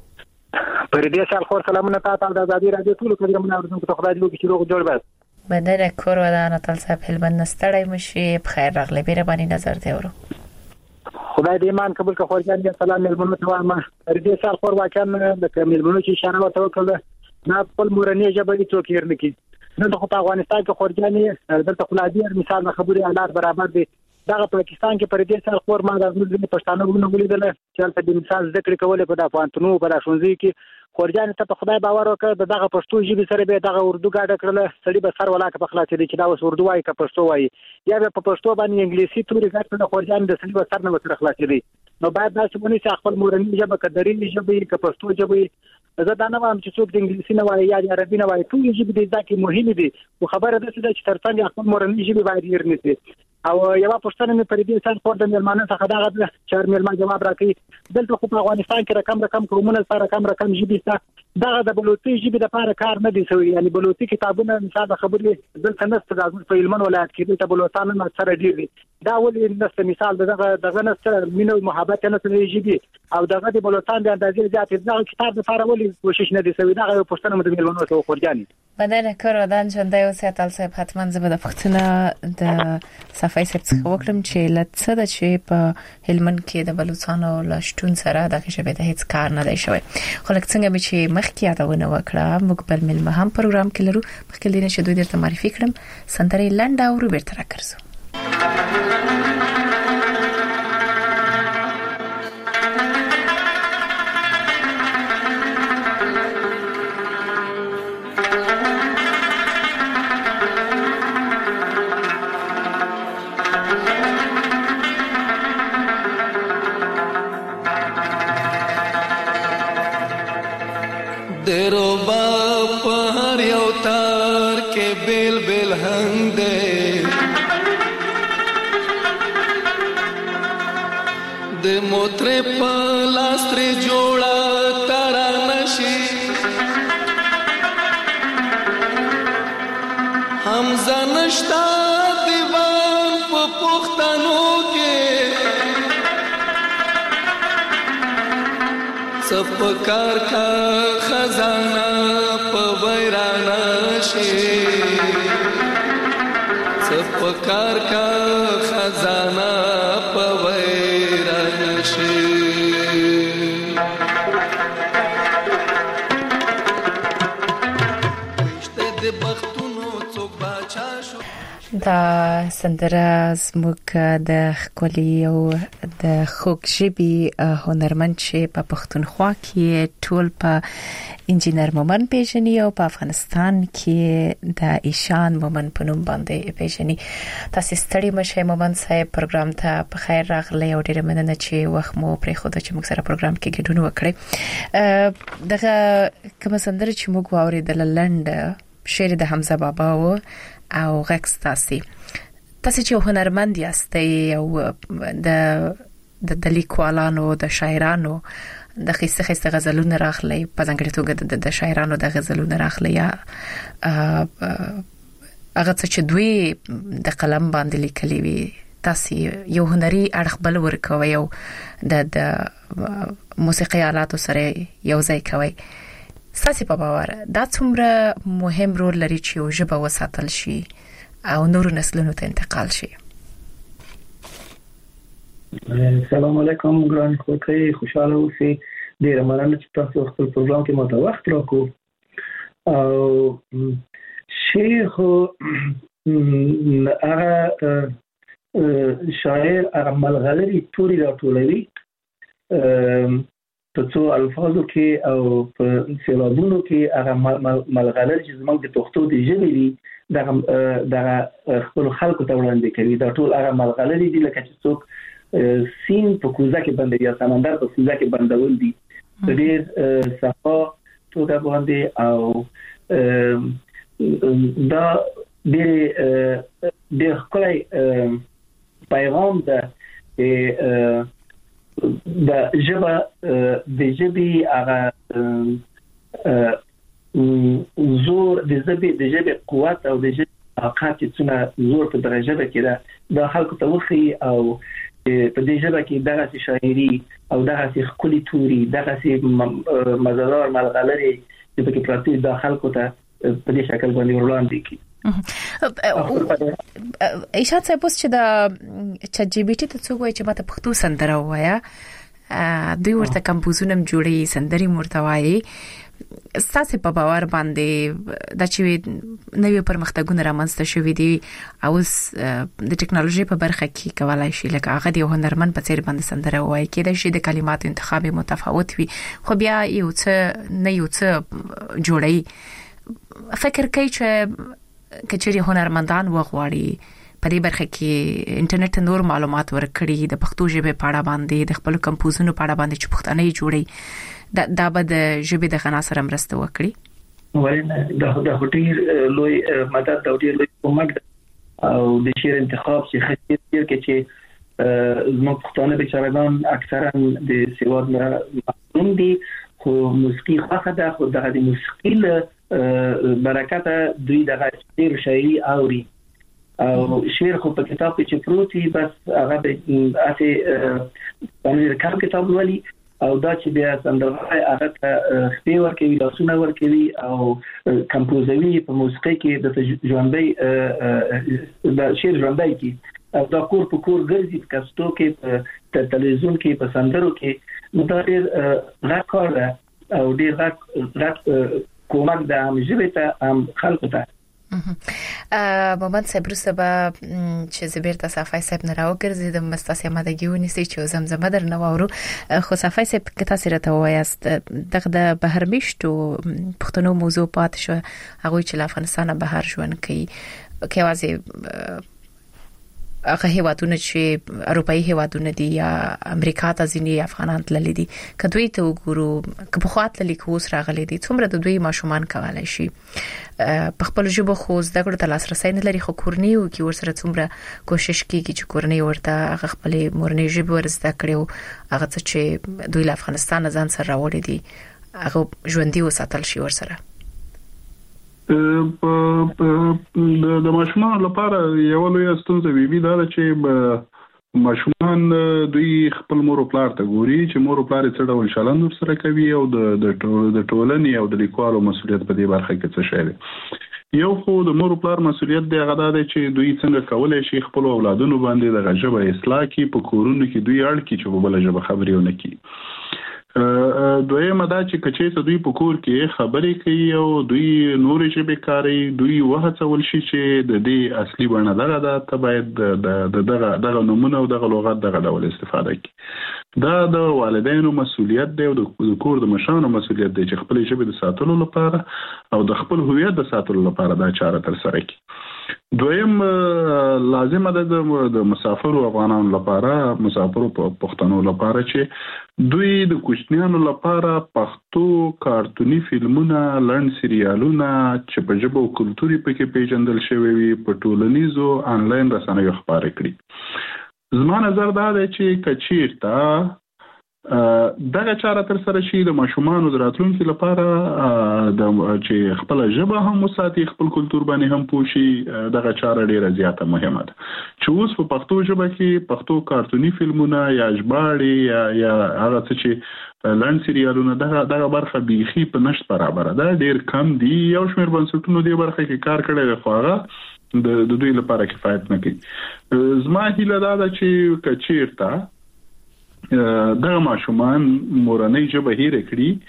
پر دې سال خور سلامونه تاسو د ازادي رادیو ټول پروګرامونه اوریدونکو ته خدای دې وکړي چې روغ جوړ بس. مدنه کور ودان تل صاحب هلمند نستړی مشي بخیر راغلی بیره باندې نظر دی ورو خدای دې ایمان قبول کړي. خورجان دې سلام ملمنو ته وایم پر دې سال خور واچن د ملمنو چې اشاره وته وکړه نه خپل مورنۍ ژبه دې څوک هیر نکړي. نن د افغانستان کې خورجان دلته خلادي مثال خبري حالات برابر دي. دغه پاکستان کې پر دې سال خور ما د موږ پښتانه غوونه ولیدل چې تل د مثال ذکر کول په د افغانستانو په راشونځي کې خورجان ته په خدای باور وکړ دغه پښتو ژبه سره به دغه اردو ګاډه کړل سړي به سر ولاکه په خلاص دي چې دا اوس اردو وایي که پښتو وایي یا په پښتو باندې انګلیسي توري ګاډه کړل خورجان د سړي به سر نه وسره خلاص دي. نو باید دا چې ونی چې خپل مورنۍ ژبه کډري ژبه که پښتو ژبه زه دا نه وایم چې څوک د انګلیسي نه وایي یا د عربي نه وایي ټول ژبې د ځکه مهمه دي. خو خبره ده چې ترڅنګ خپل مورنۍ ژبه باید هیر نه شي. او یو پښتنه مې پر دې سال خور د مېلمانه څخه دا چار مېلمه جواب راکړي دلته خو په افغانستان کې رقم رقم قومونه سره رقم رقم ژبې څخه دغه د بلوچي ژبې لپاره کار نه دی شوی. یعنی بلوچي کتابونه مثال خبرې دلته نست د په هلمند ولایت کې د بلوچستان نه سره ډیر دي. دا ولې نست مثال دغه دغه نست مینه او محبت نه سره ژبې او دغه د بلوچستان د اندازې زیات دغه کتاب لپاره ولې کوشش نه دی شوی. دغه پښتنه مې مېلمنو ته خورجاني بدنه کړو دان ژوندۍ اوسه تل صاحب حتما زبده پښتنه د صفای سب څخه وکړم چې لڅه د چې په هلمند کې د بلوچستانو لشتون سره دغه شبه د هیڅ کار نه دی شوی. خو لکه څنګه چې مخکې یادونه وکړه موږ بل ملمه هم پروګرام کې لرو مخکې لینه چې دوی درته معرفي کړم سندري لنډ او رو بیرته راکړو. मोत्रे पलास्त्रे जोड़ा तारा नशी हमजा नश्ता दीवान प पुख्तनों के सब कार का खजाना प बैराना शी सब कार का खजाना प دا سندره زموږ د خولي او د خوږ ژبې هنرمند چې په پښتونخوا کې ټول په انجینر مومن پیژني او په افغانستان کې د ایشان مومن په نوم باندې پیژني. تاسو ستړي مشه مومن صاحب پروګرام ته په خیر راغلی او ډیره مننه چې وخت مو پرې خو د چې موږ سره پروګرام کې ګډون وکړي. دغه کوم سندره چې موږ واوریدل لنډ شعر د حمزه بابا و او غکس تاسو تاسو چې هنرمند یاستئ او د د لیکوالانو د شاعرانو د خيسته خيسته غزلونه راخلي په ځانګړي توګه د شاعرانو د غزلونه راخلي یا هغه چې دوی د قلم باندې لیکلي وي تاسو یو هنري اړخ بل ورکوي او د موسیقي آلاتو سره یو ځای کوي. ساسي په باور دا څومره مهم رول لري چې یو ژبه وساتل شي او نور نسلونو ته انتقال شي. السلام علیکم ګران خوږی خوشاله اوسئ. ډیره مننه چې تاسو خپل پروګرام کې ماته وخت راکړو او شیخ هغه شاعر هغه ملغلري توري راټولوي په څو الفاظو کې او په سیلابونو کې هغه ملغلري چې زموږ د پښتو د ژبې دي دغه دغه خپل خلکو ته وړاندې کوي. دا ټول هغه ملغلري دي لکه چې څوک سین په کوزه کې بندوي یا سمندر په کوزه کې بندول دي په ډېر صفا توګه باندې او دا ډېر ډېر ښکلی پیغام ده د ژبه د ژبې هغه زور د ژبې د ژبې قوت او د ژبې طاقت چې څونه زور په دغه ژبه کې ده دا خلکو ته وښيي او په دې ژبه کې دغسې شاعري او دغسې ښکلي توري دغسې مزهدار ملغلرې چې پکې پراته دي دا خلکو ته په دې شکل باندې وړاندې کړي. ایشان صاحب اوس چې د چټ جی پی ټي ته څوک وایي چې ماته پښتو سندره ووایا دوی ورته کمپوزونه جوړي سندري مرته وایي ستاسو په باور باندې د چې نوې پرمختګونه رامنځته شوې دي او د ټکنالوژي په برخه کې کولای شي لکه هغه د هنرمن په څیر باندې سندره وایي کېدای شي د کلماتو انتخاب متفاوت وي خو بیا یو څه نه یو څه جوړي فکر کوي چې کچېری هنرمندان وغواړي په دې برخه کې انټرنیټ نور معلومات ورکړي د پښتو ژبې په اړه باندې د خپل کمپوزونو په اړه باندې چې پښتانه یې جوړي دا د د ژبې د غنا سره مرسته وکړي ولنه د د هټیر لوی مدد د هټیر لوی کومک او د شعر انتخاب چې خاصیت کې چې زموږ پښتانه بیچارهګان اکثرا د سیواد نه محروم دي خو موسیقي خوښه ده خو د موسیقي برکت دوی دغه شعر شاعري اوري او شعر خو په کتاب کې چې پروتي بس هغه به اته باندې کار کتاب ولي او دا چې بیا سندرغاړي هغه خپې ورکوي لاسونه ورکوي او کمپوزوي په موسیقي کې د ژوندۍ د شعر ژوندۍ کې دا کور په کور ګرځي په کاستو کې په تلویزیون کې په سندرو کې نو دا ډېر راکړه او ډېر راک کومک د هم ژبې ته هم خلکو ته محمد صاحب رسبه چې زبیرته صفای صاحب نه راوګرځي د مستاسه مدګي ونیسي چې زمزمه در نه وورو خو صفای صاحب کته سره ته وایست دغه د بهر میشتو پښتنو موضوع پات شو هغه چې افغانستان بهر ژوند کوي کې وازي هغه هیوادونه چې اروپאי هیوادونه دي یا امریکا ته ځینی افغانان تللي دي کدوې ته وګورو که په خاطر لیکوس راغلي دي څومره د دوی ماشومان کولای شي په خپل ژبه خو زده کړو ته لاسرسي نه لري خو کورنۍ او کې ورسره څومره کوشش کوي چې کورنۍ ورته هغه خپل مورنۍ ژبه ورزده کړو هغه چې دوی له افغانستان ځان سره راوړي دي هغه ژوندۍ وساتل شي ورسره د ماشومان لپاره یو لوی ستونزه وی دا چې ماشومان دوی خپل مور او پلار ته ګوري چې مور او پلار څه ډول چلند سره کوي او د د ټولنې او د لیکوالو مسؤلیت په دې برخه کې څه شی دی. یو خو د مور او پلار مسؤلیت دی هغه دا دی چې دوی څنګه کولای شي خپل اولادونو باندې د ژبه اصلاح کړي په کورونو کې دوی اړ کړي چې په بل ژبه خبرې ونه کړي. دویمه دا چې کچې ته دوی په کور کې خبرې کوي او دوی نور ژبې کاروي دوی وهڅول شي چې د دې اصلي بڼه دغه ده ته باید د دغه دغه نمونه او دغه لغت دغه ډول استفاده کړي. دا د والدینو مسؤلیت دی او د کور د مشرانو مسؤلیت دی چې خپل ژبې د ساتلو لپاره او د خپل هویت د ساتلو لپاره دا چاره تر سره کړي. دویم لازمه ده د مسافرو افغانانو لپاره مسافرو پښتنو لپاره چې دوی د کوچنیانو لپاره پښتو کارتونی فلمونه لړن سریالونه چې په ژبه او کلتوري پکې پیژندل شوی وي په ټولنیزو انلاین رسنیو خبرې کړي. زما نظر دا دی چې کچیرته دغه چاره تر سره شي د ماشومان او راتلونکو لپاره د چې خپل ژبه هم وساتي خپل کلتور باندې هم پوښي دغه چاره ډیره زیاته مهمه ده چې اوس په پښتو ژبه کې پښتو کارتونی فلمونه یا ژباړې یا یا هغه څه چې لړن سریالونه دغه دغه برخه بيخي په نشت برابر ده ډیر کم دي یو شمېر بنسټونو دی برخه کې کار کړی دی خو هغه د دوی لپاره کفایت نه کوي. زما هیله دا ده چې کچیرته دغه ماشومان مورنۍ ژبه هېر کړي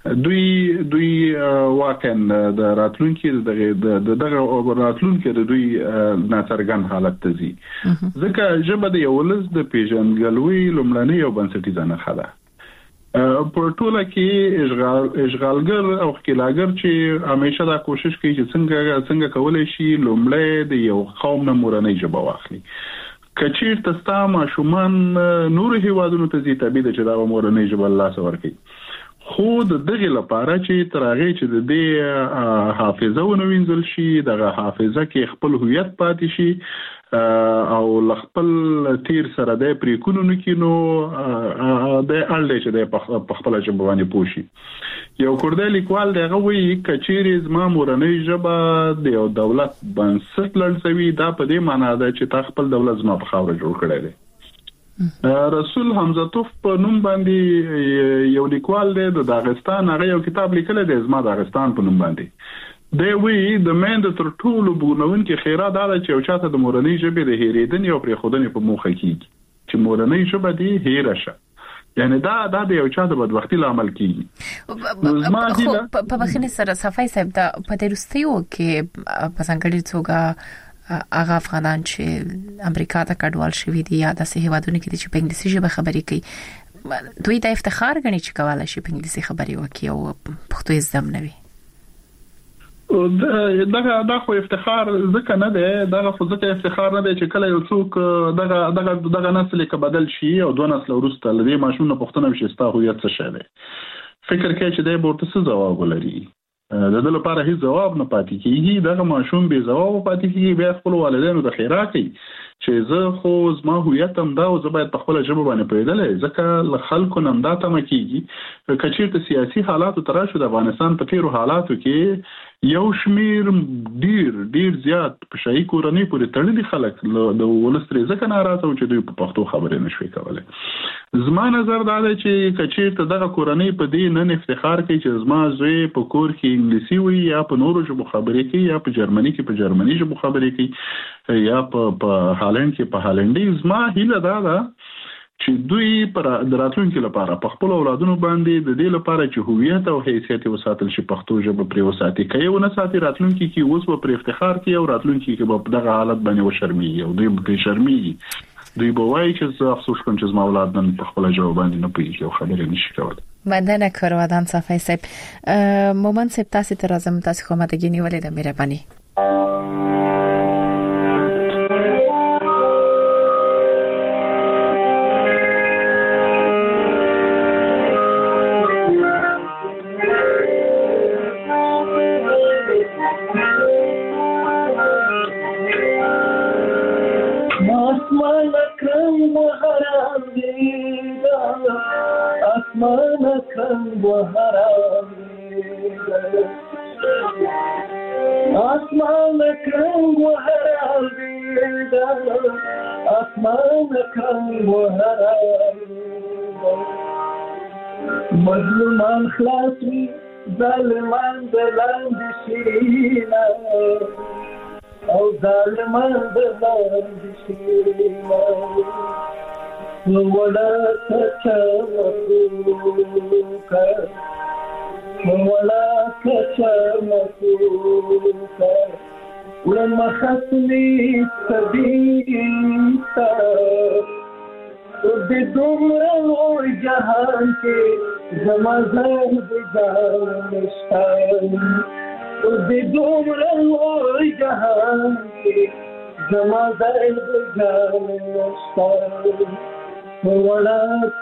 دوی دوی واقعا د راتلونکي د دغه راتلونکي د دوی ناڅرګند حالت ته ځي ځکه ژبه د یو ولس د پیژندګلوي لومړنۍ او بنسټیزه نښه ده په ټوله کې اشغال اشغالګر او ښکېلاګر چې همیشه دا کوشش کوي چې څنګه څنګه کولای شي لومړی د یو قوم نه مورنۍ ژبه واخلي کچیر تستا ماشومان نور هیوادونو ته زی تبعید چې دا مورنۍ ژبه الله سره ورکي خو د دغه لپاره چې ترغه چې د دې حافظه ونوینځل شي دغه حافظه کې خپل هویت پاتې شي او خپل تیر سره د پریکونو کې نو د اړل چې د خپل ژبه باندې پوښي یو کوردی لیکوال دغه وی کچېری زما مورنۍ ژبه د یو دولت بنسټ لړزوي دا په دې معنی ده چې تا خپل دولت زما په خاور جوړ کړی دی رسول حمزه توف په نوم باندې یو لیکوال دی د داغستان هغه یو کتاب لیکلی دی زما داغستان په نوم باندې دی وی د مند تر ټولو بونون کې خیره دا چې یو چاته د مورنۍ ژبې د هېریدنې او پرې خودنې په موخه کیږي چې مورنۍ ژبه دی هېره شه یعنی دا دا د یو چا د بدبختی لامل کیږي خو په بخښنې سره صفای صاحب دا په دروستیو کې په څنګه توګه هغه افغانان چې امریکا ته کډوال شوي دي یا د هیوادونو کې چې په انګلیسي ژبه خبرې کوي دوی د افتخار غني چې کولای شي په انګلیسي خبرې وکړي او پښتو یې زده نه وي دغه دا خو افتخار ځکه نه دی دغه خو ځکه افتخار نه دی چې کله یو څوک دغه دغه دغه نسل کې بدل شي او دوه نسل وروسته لدې ماشوم پښتنه وشي ستا هویت څه شي دی فکر کوي چې د ورته څه ځواب ولري د دې لپاره هیڅ ځواب نه پاتې کیږي دغه ماشوم به ځواب پاتې کیږي بیا خپل والدینو د خیره کوي چې زه خو زما هویت هم دا او زه باید په خپل ژبه باندې پیدلې ځکه له خلکو نن دا تم کیږي کچېرته سیاسي حالات تر شو د افغانستان په تیرو حالاتو کې یو شمیر ډیر ډیر زیات په شای کورنۍ پورې تړلي خلک د ولستري ځکه ناراضه او چې دوی په پښتو خبرې نشوي کولای زما نظر دا دی چې کچېرته دغه کورنۍ په دې نن افتخار کوي چې زما زوی په کور کې انګلیسي وي یا په نورو ژبو خبرې کوي یا په جرمني کې په جرمني ژبو خبرې کوي یا په په هالند کې په هالندي زما هیله دا ده چې دوی پر دراتونکو لپاره په خپل اولادونو باندې د دې لپاره چې هویت او حیثیت وساتل شي پښتو ژبه پرې وساتي کوي او نه ساتي راتلونکو کې اوس په افتخار کوي او راتلونکو کې په دغه حالت باندې وشرمي او دوی به شرمي دوی به وایي چې زه افسوس کوم چې زما اولاد نن په خپل ژبه باندې نه پوهیږي او خبرې نشي کولای مننه کروادان صفای صاحب مومن صاحب تاسو ته راځم تاسو کومه د ګینی ولې د مهرباني مظلومان خلاصي ظالمان دلاند شیرینا او ظالمان دلاند شیرینا ولا تشمتوك ولا تشمتوك ولما خصني سبيتا بدون روح جهان کے زمازن بجان نشتان بدون روح جهان کے زمازن بجان نشتان ولا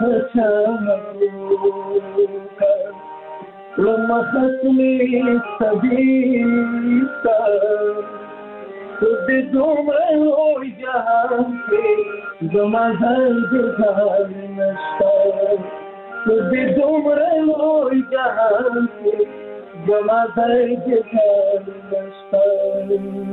تشمتوك لما خصني سبيتا بدون روح جهان کے زمازن بجان نشتان بدون روح جهان کے زمازن بجان نشتان.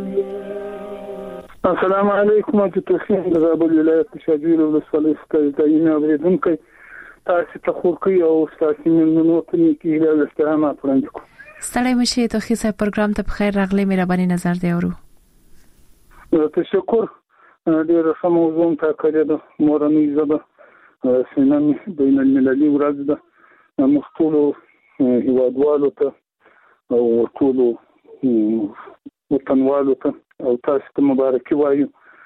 السلام علیکم ورحمۃ اللہ د زابل ولایت شاجوی ولسوالۍ څخه دایمي اوریدونکي تاسو ته خوږی او تاسو نن نو ته کې له استرامات وړاندې کوم. ستړی مشه ته خیسه پروګرام ته بخیر راغلی مهرباني نظر دی اورو. تشکر ډیر ښه موضوع ته کړی د مورنۍ ژبه سنن بین المللي ورځ ده مختلو هیوادوالو ته او ټولو وطنوالو ته او تاسو ته مبارکي وایو.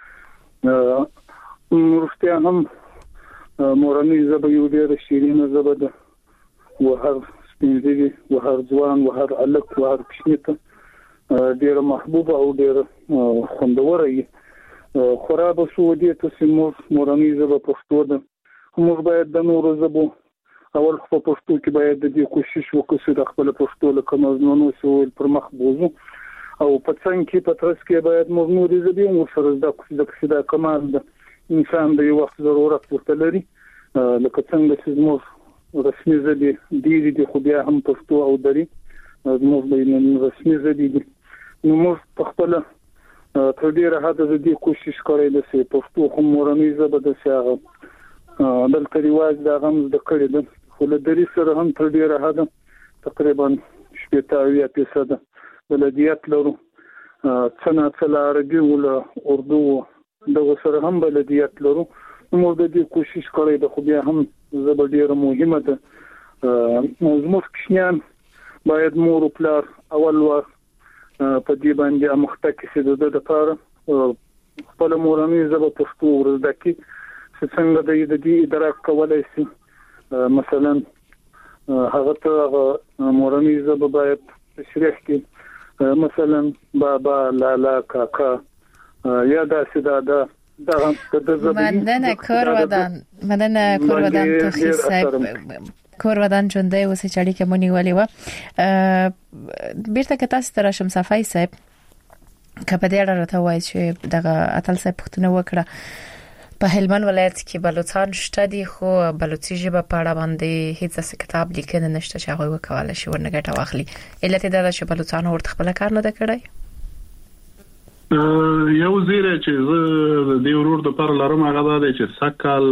رښتیا هم مورنۍ ژبه یو ډېره شیرینه ژبه ده و هر سپین ږیري و هر ځوان و هر هلک و هر کوچني ته ډېره محبوبه او ډېره خوندوره وي. خورا به شو دې ته چې موږ مورنۍ ژبه پښتو ده. موږ باید د نورو ژبو اول خو په پښتو کې باید د دې کوشش وکړو چې د خپل پښتو له کمزورو سره پر مخ بوزو او په څنګه کې په ترڅ کې باید موږ نورې ژبې هم ورسره زده کړو ځکه چې دا کمال ده. انسان د یو وخت ضرورت ورته لري لکه څنګه چې زموږ رسمي ژبې ډېرې دي خو بیا هم پښتو او دري زموږ د رسمي ژبې دي. نو موږ په خپله تر ډېره حده د دې کوشش کړی ده چې پښتو خو مورنۍ ژبه ده چې هغه دلته رواج د هغه هم زده کړې ده خو له دري سره هم تر ډېره حده تقریبا شپېته اویا فیصده بلدیت لرو. څه ناڅه له عربي او له اردو دغه سره هم بلدیت لرو. موږ د دې کوشش کړی ده خو بیا هم ژبه ډېره مهمه ده. زموږ کوچنیان باید مور او پلار اول وار په دې باندې اموخته کړي چې د دپاره خپله مورنۍ ژبه پښتو ور زده کړي چې څنګه د دې ادراک کولی شي. مثلا هغه ته هغه مورنۍ ژبه باید تشریح کړي مثلا بابا لالا کاکا یا داسې دا دا دغه مدنه کور ودان مدنه کور ودان توخی صاحب کور ودان ژوندۍ اوسې چې اړیکه مونږ نیولې و بیرته که تاسو ته راشم صفای صاحب که په دې اړه راته وایي چې دغه اتل صاحب پوښتنه وکړه په هلمند ولایت کې بلوچستان شته دي خو بلوچي ژبه په اړه باندې هیڅ کتاب لیکنه نشته چې هغه وکولای شي ورنه ګټه واخلي. علت دا چې بلوچستان ورته خپل کار نه کړی. یو زیره چې زه د دې ورور د پر لرم هغه دا دی چې سکل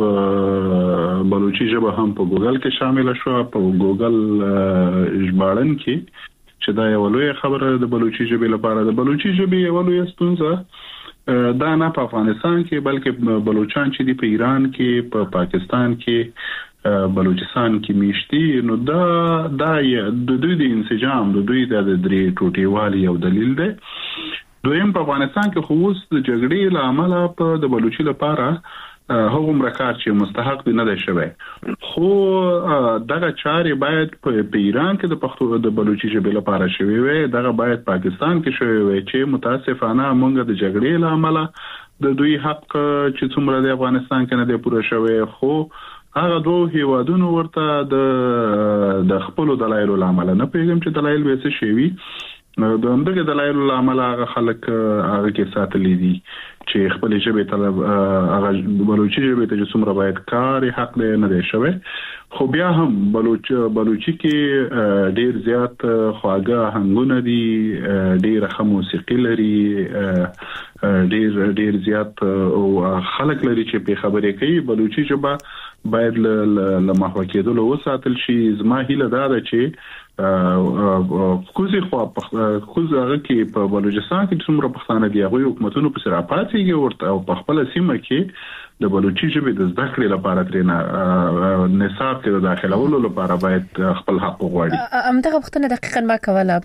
بلوچي ژبه هم په ګوګل کې شامل شو په ګوګل ژباړن کې چې دا یو لوی خبره د بلوچي ژبې لپاره. د بلوچي ژبې یو لوی ستونزه دا نه په افغانستان کې بلکې بلوچستان چې دی په ایران کې په پا پاکستان کې بلوچستان کې میشتي. نو دا دا د دوی د انسجام د دوی د درې ټوټیوالي یو دلیل دی. دویم په افغانستان کې خو اوس د جګړې له امله په د بلوچي لپاره هغه مرکات چې مستحق دي نه دی شوی. خو دغه چارې باید په ایران کې د پښتو د بلوچي ژبې لپاره شوی وي. دغه باید پاکستان کې شوی وي چې متاسفانه موږ د جګړې له امله د دوی حق چې څومره د افغانستان کې نه دی پوره شوی. خو هغه دوه هیوادونو ورته د د خپل دلایل له امله نه پیغام چې دلایل به څه شي وي. د همدغه دلایل له امله هغه خلک هغه کې ساتلې دي چې خپل ژبه طلب هغه بلوچي ژبه ته څومره باید کار حق نه دی شوی. خو بیا هم بلوچ بلوچي کې ډیر زیات خواږه هنګونه دي ډیر ښه موسیقي لري ډیر ډیر زیات او خلک لري چې په خبرې کوي. بلوچي ژبه باید له محو کېدلو وساتل شي. زما هیله دا ده چې کوزي خو په کوزه کې په بلوچستان کې څومره پښتانه دي هغه حکومتونو په سر اپاتېږي ورته او په خپل سیمه کې د بلوچي ژبې د زده کړې لپاره ترې نصاب کې داخلولو لپاره باید خپل حق وغواړي. همدغه پښتنه دقیقاً ما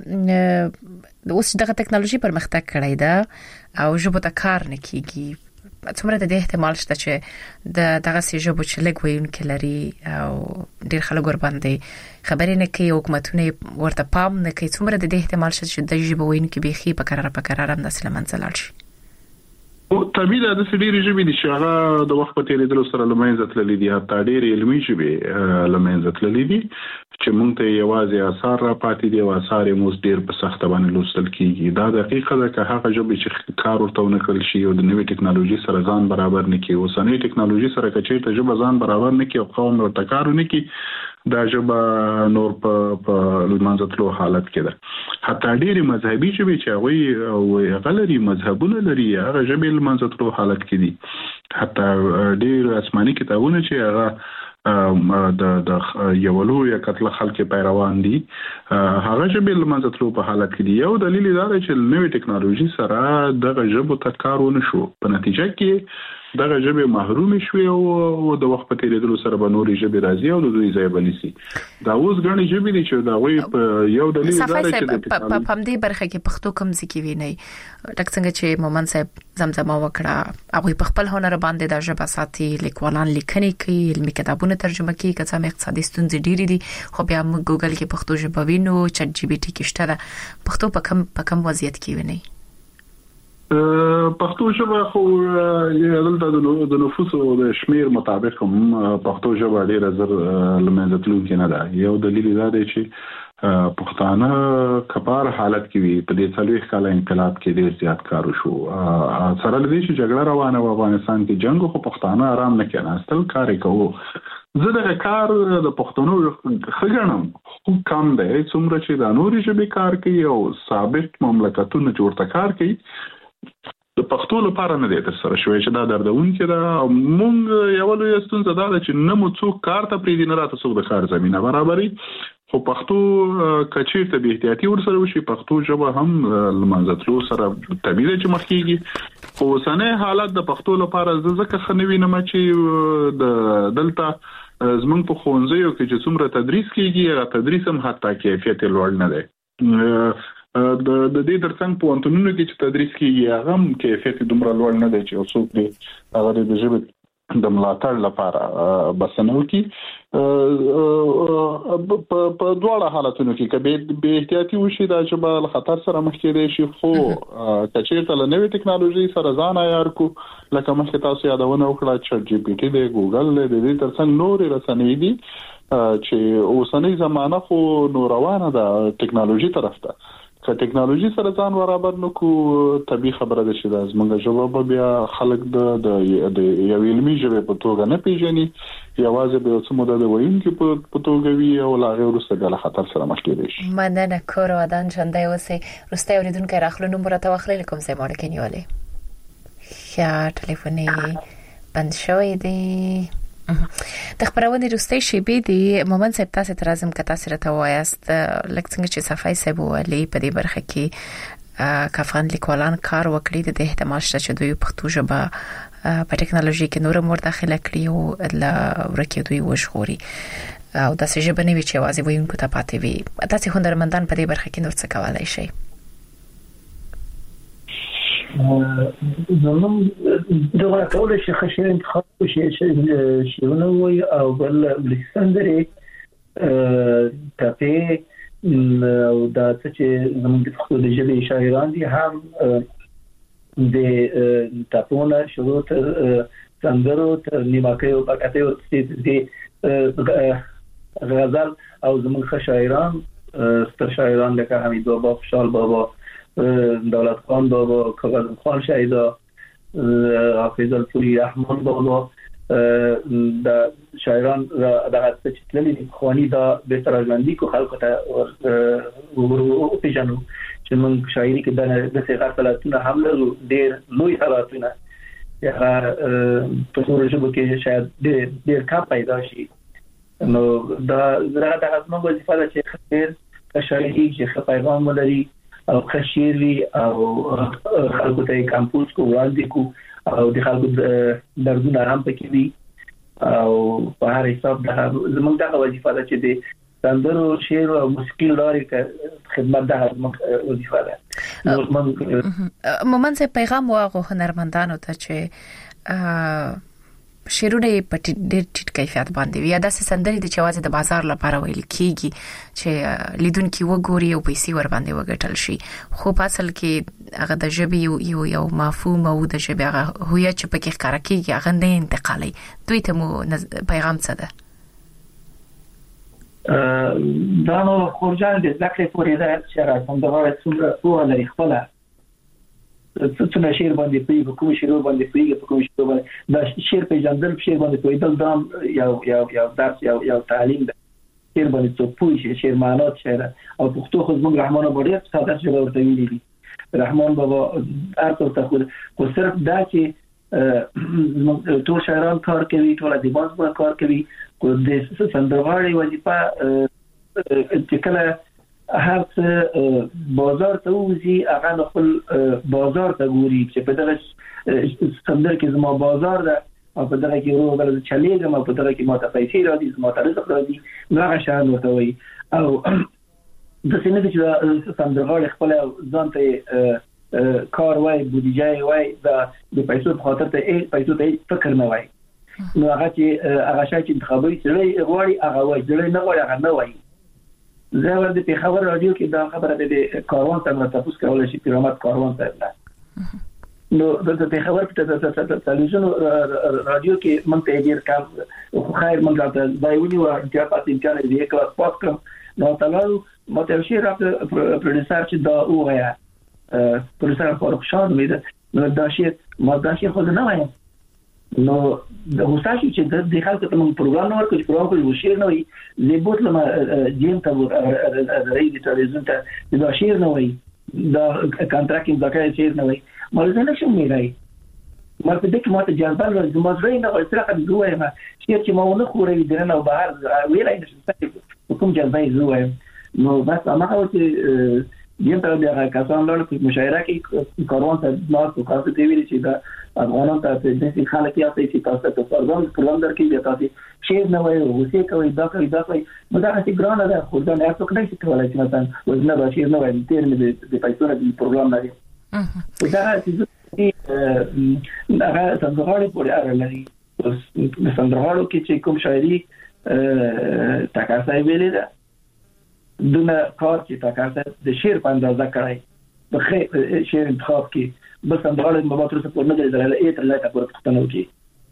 کوله اوس دغه ټکنالوژي پرمختګ کړی ده او ژبه ته کار نه کیږي. څومره د احتمال شته چې د دغه سیجو چې لګ وینکې لري او ډیر خلک ور باندې خبرې نه کوي حکومتونه ورته پام نه کوي. څومره د احتمال شته چې د ژبه وینکې بيخي په قرار په قرار هم نسل منځلال شي. او طبيعي ده چې ډېری ژبې د شغه د وخت په تیریدلو سره لمنځه تللې دي. حتی ډېری علمي ژبې لمنځه تللې دي چې موږ ته یوازې آثار را پاتې دي او آثار یې موږ ډېر په سخت باندې لوستل کیږي. دا دقیقه ده چې هغه ژبې چې کار ورته نه کول شي او د نوې ټکنالوژي سره ځان برابر نه کوي. اوسنۍ ټکنالوژي سره کچې ته ژبه ځان برابر نه کوي او قوم ورته کار نه کوي. دا ژبه نور په په لمانځتلو حالت کې ده. حتی ډېری مذهبي ژبې چې هغه او غلري مذهبونه لري هغه ژبې لمانځتلو حالت کې دي. حتی ډېر آسماني کتابونه چې هغه د د یو لوی کتل خلک پیروان دي هغه ژبې لمانځتلو په حالت کې دي. یو دلیل دا دی چې نوې ټکنالوژي سره دغه ژبه ته کارونه شو. په نتیجه کې دغه ژبه محروم شوي او د وخت په تیریدلو سره به نورې ژبې راځي او د دوی ځای بنسي دا اوس غني ژبې دي چې دا وی په یو دلیل دا چې په پم دې برخه کې پښتو کم ځکه ویني لکه څنګه چې مومن صاحب زمزمه وکړه هغه په خپل هنر باندې د ژبه ساتي لیکوالان لیکنې کوي علمي کتابونه ترجمه کوي که څه اقتصادي ستونزې ډېرې دي خو بیا موږ ګوګل کې پښتو ژبه وینو چټ جی پی ټي کې شته پښتو په کم په کم وضعیت کې ویني پښتو ژبه خو دلته د نفوس او د شمیر مطابق هم پښتو ژبه ډیره زر لمنځه تلونکې نه ده یو دلیل دا دی چې پښتانه کبار حالت کې وي په دې څلويخ کال انقلاب کې ډیر زیات کار وشو سره لدی چې جګړه روانه و افغانستان کې جنگ خو پښتانه آرام نه کېناستل کار کوي زه د کار د پښتنو خګنم خو کم دی څومره چې د نوري ژبې کار کوي او ثابت مملکتونه جوړ کار کوي د پښتو لپاره نه دی تر سره شوی چې دا دردونکې ده مونږ یو لوی ستونزه دا ده چې نه مو څوک کار ته پریږدي نه راته څوک د کار زمينه برابري خو پښتو کچیر ته به احتیاطي ورسره وشي پښتو ژبه هم لمانځتلو سره طبيعي چې مخکېږي خو اوسنۍ حالت د پښتو لپاره ځکه خنوي نه چې د دلته زمونږ په ښوونځیو کې چې څومره تدریس کیږي هغه تدریس هم حتی کیفیت لوړ نه دی د د دې ترڅنګ په انټونونو کې چې تدریس کیږي هغه هم کیفیت دومره لوړ نه دی چې اوسو کې هغه د ژبې د ملاتړ لپاره بسنو کې په دواړه حالتونو کې کبه به احتیاطي وشي دا چې به خطر سره مخ کېدې شي خو کچېرته له نوې ټکنالوژي سره ځان عیار کو لکه مخکې تاسو یادونه وکړه چټ جی پی ټي دی ګوګل دی د دې ترڅنګ نور رسنۍ دي چې اوسنۍ زمانہ خو نو روانه ده ټکنالوژي طرف ته که ټکنالوژي سره ځان برابر نکو طبيعي خبره ده چې د زمونږ ژبه بیا خلک د د یو علمي ژبه په توګه نه پیژني یوازې به څه مدد وایونکي په توګه وي او لا غیر وروسته د خطر سره مخ کېږي مننه کور ودان ژوندۍ اوسئ وروسته اوریدونکو راخلو نمبر ته واخلئ کوم ځای مړ کې نیولې یا ټلیفوني بند شوی دی د خبرونه روستي شیبې دی مومن صاحب تاسو تر ازم کتا سره ته وایست لکه څنګه چې صفای صاحب ولې په دې برخه کې کافان لیکوالان کار وکړي د احتمال شته چې دوی پښتو ژبه په ټکنالوژي کې نور مور داخله کړي او لا ورکه دوی وشغوري او د څه ژبه نه وی چې وازي وینکو ته پاتې وي تاسو هنرمندان په دې برخه کې نور څه کولای شي زموږ دغه کول شي خشن انتخاب شي شيونه وي او بل لیکسندري ټاپي او دا چې زموږ د خپل ژبې شاعران دي هم د ټاپونه شروع تر څنګهرو تر نیماکه او پکته او د غزل او زموږ شاعران ستر شاعران لکه حمید بابا خوشحال بابا دولت خان بابا کاغذ خان شهیدا حافظ الپوری رحمان بابا د شاعران دغه چې تللی خواني دا به ترجمندي کو خلکو ته ورو پیژنو چې موږ شاعري کې د څه غلطونه هم لرو ډېر لوی حالاتونه یا په ټول ژبه کې شاید ډېر ډېر کا پیدا شي نو دا زړه د ازمن وظیفه ده چې خیر شاعري چې پیغام ولري او خشيري او خلکو ته کمپوز کو وړاندې کو او د خلکو دردونه هم پکې دي او په هر حساب د زمونږ د وظیفه ده چې د سندرو شعر او موسیقي لاري خدمت ده وظیفه ده مومن صاحب پیغام واغو هنرمندانو ته چې شیرونه په ډېر ټیټ کیفیت باندې وي دا سندري د چوازه د بازار لپاره ویل کیږي چې لیدونکو وګوري او پیسې ور باندې وګټل شي خو په اصل کې هغه د ژبې یو یو مفهوم او د ژبې هغه هویت چې پکې ښکارا کیږي هغه نه انتقالي دوی ته مو پیغام څه ده دا نو خورجان د ځکه پورې ده چې راځم دا څومره په لري خپل څه شعر باندې په کوم شعر باندې په کوم شعر باندې دا شعر په ځندل شعر باندې په دل دام یو یو یو درس یو یو تعلیم ده شعر باندې څه پوي شعر معنات شعر او پښتو خو زموږ رحمان بابا ډېر ساده شعر ورته ویلي دي رحمان بابا ارته ته خو صرف دا چې ټول شاعران کار کوي ټول ادیبان کار کوي کو د سندرغاړي وظیفه چې کله هر څه بازار ته وځي هغه خپل بازار ته ګوري چې په دغه سندر کې زما بازار ده او په دغه کې ورو بل چلیږم او په دغه کې ماته پیسې راځي زما ته رزق راځي هغه شان ورته وي او د سینې چې سندرغاړي خپل ځان ته کار وای بودیجه وای د پیسو په خاطر ته پیسو ته فکر نه وای نو هغه چې هغه شای چې انتخابي چې غواړي هغه وای چې نه غواړي هغه نه وای زه ورته په خبر رادیو کې دا خبره د کاروان ته تاسو کولای شئ پیرامت کاروان ته نو د په خبر په تلویزیون رادیو کې مونږ ته ډیر کار خو خیر مونږ راته ځایونی و چې په امکان دې یو کلاس پاس کوم نو تلو ماته شي راته پروډوسر چې دا وغیا پروډوسر فاروق شاه مې نو دا شي ما دا شي خو نه وایم نو د هوساشي چې د خلکو ته موږ پروګرام نور کوم پروګرام کوي وشیر نه وي زبوت لما جیم ته راځي تلویزیون ته دا شیر نه وي دا کانټراکټ دا کوي شیر نه وي مله نه شم میرای ما په دې کې ماته جذبه ورځ ما زوی نه ورسره کوم دوه ما چې ما ونه خورې درنه او بهر ویلای نشم کوم جذبه زوی نو بس ما هو چې یم ته د کسان لاله په مشاعره کې کاروان ته ناس او کاسه دی ویل چې دا افغانان ته د دې خلک یې تاسو تاسو ته فرضاً پروګرام درکې تاسو شیر نه وایي وسې کوي دا کوي دا کوي نو دا هیڅ ګرانه ده خو دا نه څوک نه شي کولای چې مثلا وزنه به شیر نه وایي تیر مې د پیسو نه د پروګرام نه دی دا چې هغه څنګه پورې اړه لري د سندرغاړو کې چې کوم شاعري تکاسای ویلې ده دونه کار چې تاسو د شعر په اندازه کړای د خیر شعر انتخاب کې بس اندغاړي په ماتره په نه دی درته ایت الله تبارک وتعالى وکي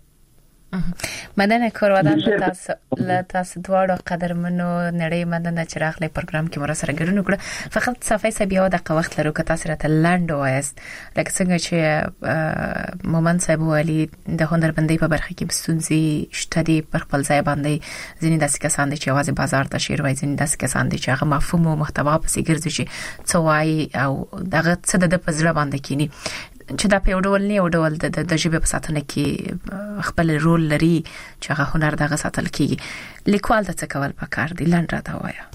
مننه کورودان تاسو له تاسو دواړو قدرمنو نړۍ مننه چې راغلي پروګرام کې مر سره ګرونو کړه فقط صفای سبیا د وخت لرو که تاسو راته لاند وایست لکه څنګه چې مومن صاحب ولی د هنرمندۍ په برخه کې ستونزې شته دي پر خپل ځای باندې ځینې داسې کسان دي چې आवाज بازار ته شیر وایي ځینې داسې کسان دي چې هغه مفهوم او محتوا په سي ګرځي چې څه وایي او دغه څه د پزړه باندې کینی چې دا په ډول نه ډول د د ژبې په ساتنه کې خپل رول لري چې هغه هنر دغه ساتل کیږي لیکوال د څه کول پکار دی لاند راته وایا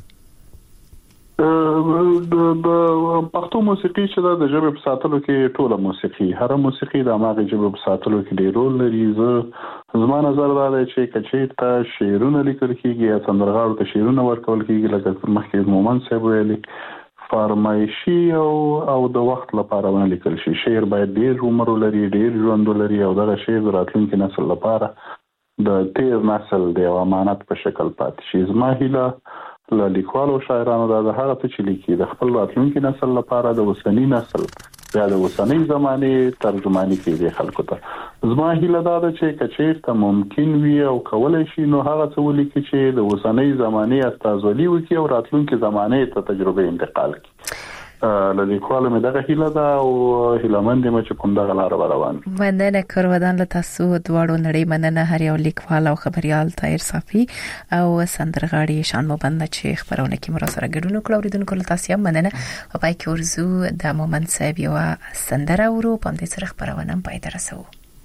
د پښتو موسیقي چې د ژبې په ساتلو کې ټوله موسیقي هر موسیقي د ماغه ژبې په ساتلو کې ډیر رول لري زه زما نظر دا دی چې کچې ته شعرونه لیکل کیږي یا سندرغاړو ته شعرونه ورکول کیږي لکه مخکې مومن صاحب ویلي فرمایشي او او د وخت لپاره ونه لیکل شي شعر باید ډیر عمر لري ډیر ژوند لري او دغه شعر راتلونکي نسل لپاره د تیر نسل د امانت په شکل پاتې شي زما هیله له لیکوالو شاعرانو د هغه څه چې لیکي د خپل راتلونکي نسل لپاره د وسنی نسل یا د وسنی زمانه ترجمانی کوي خلکو ته زما هیله دا ده چې کچیر ته ممکن وي او کولای شي نو هغه څه ولیکي چې د وسنی زمانه استازولي وکي او راتلونکي زمانه ته تجربه انتقال کړي له لیکوالو مې دغه هیله ده او هیله مند یم چې کوم دغه لار روان مننه کورودان له تاسو دواړو نړۍ مننه هر یو لیکوال او خبريال طاهر صافي او سندرغاړي شان مبند چې خبرونه کې مر سره ګډون کړو ورېدونکو له تاسو هم مننه او پای کې ورزو د مومن صاحب یو سندره ورو په دې سره خبرونه پای ته رسو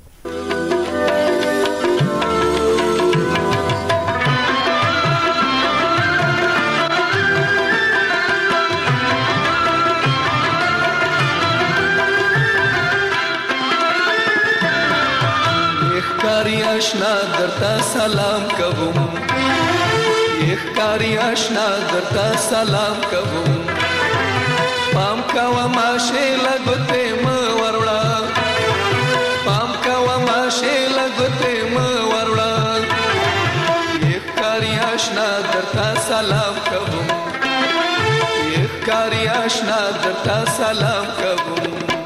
کاری آشنا درتا سلام کوم یک کاری آشنا درتا سلام کوم پام کوا ماشه لګته م ورړا پام کوا ماشه لګته م ورړا یک کاری آشنا درتا سلام کوم یک کاری آشنا درتا سلام کوم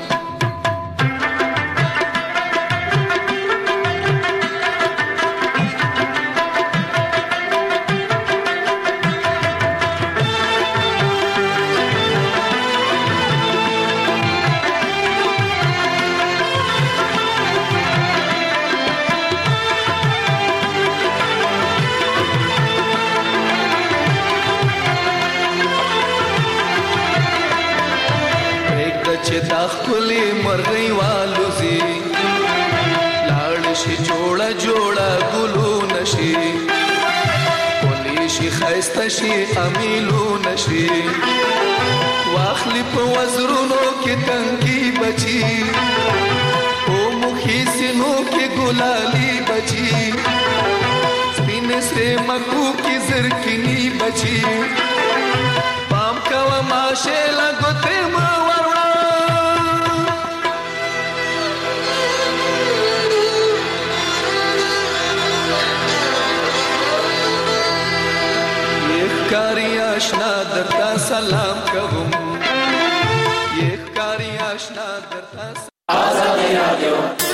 خپلی مرغی والوزی لاړ شي جوړه جوړه ګلو نشي کولی شي خیر خسته شي امیلو نشي واخلی په وزرونو کې تنګي بچي او مخې سينو کې ګلالي بچي سپین سره مکو کې زرکني بچي پام کوا ماشه لګوته ما وروا کاری آشنا درتا سلام کوم یک کاری آشنا درتا آزادی رادیو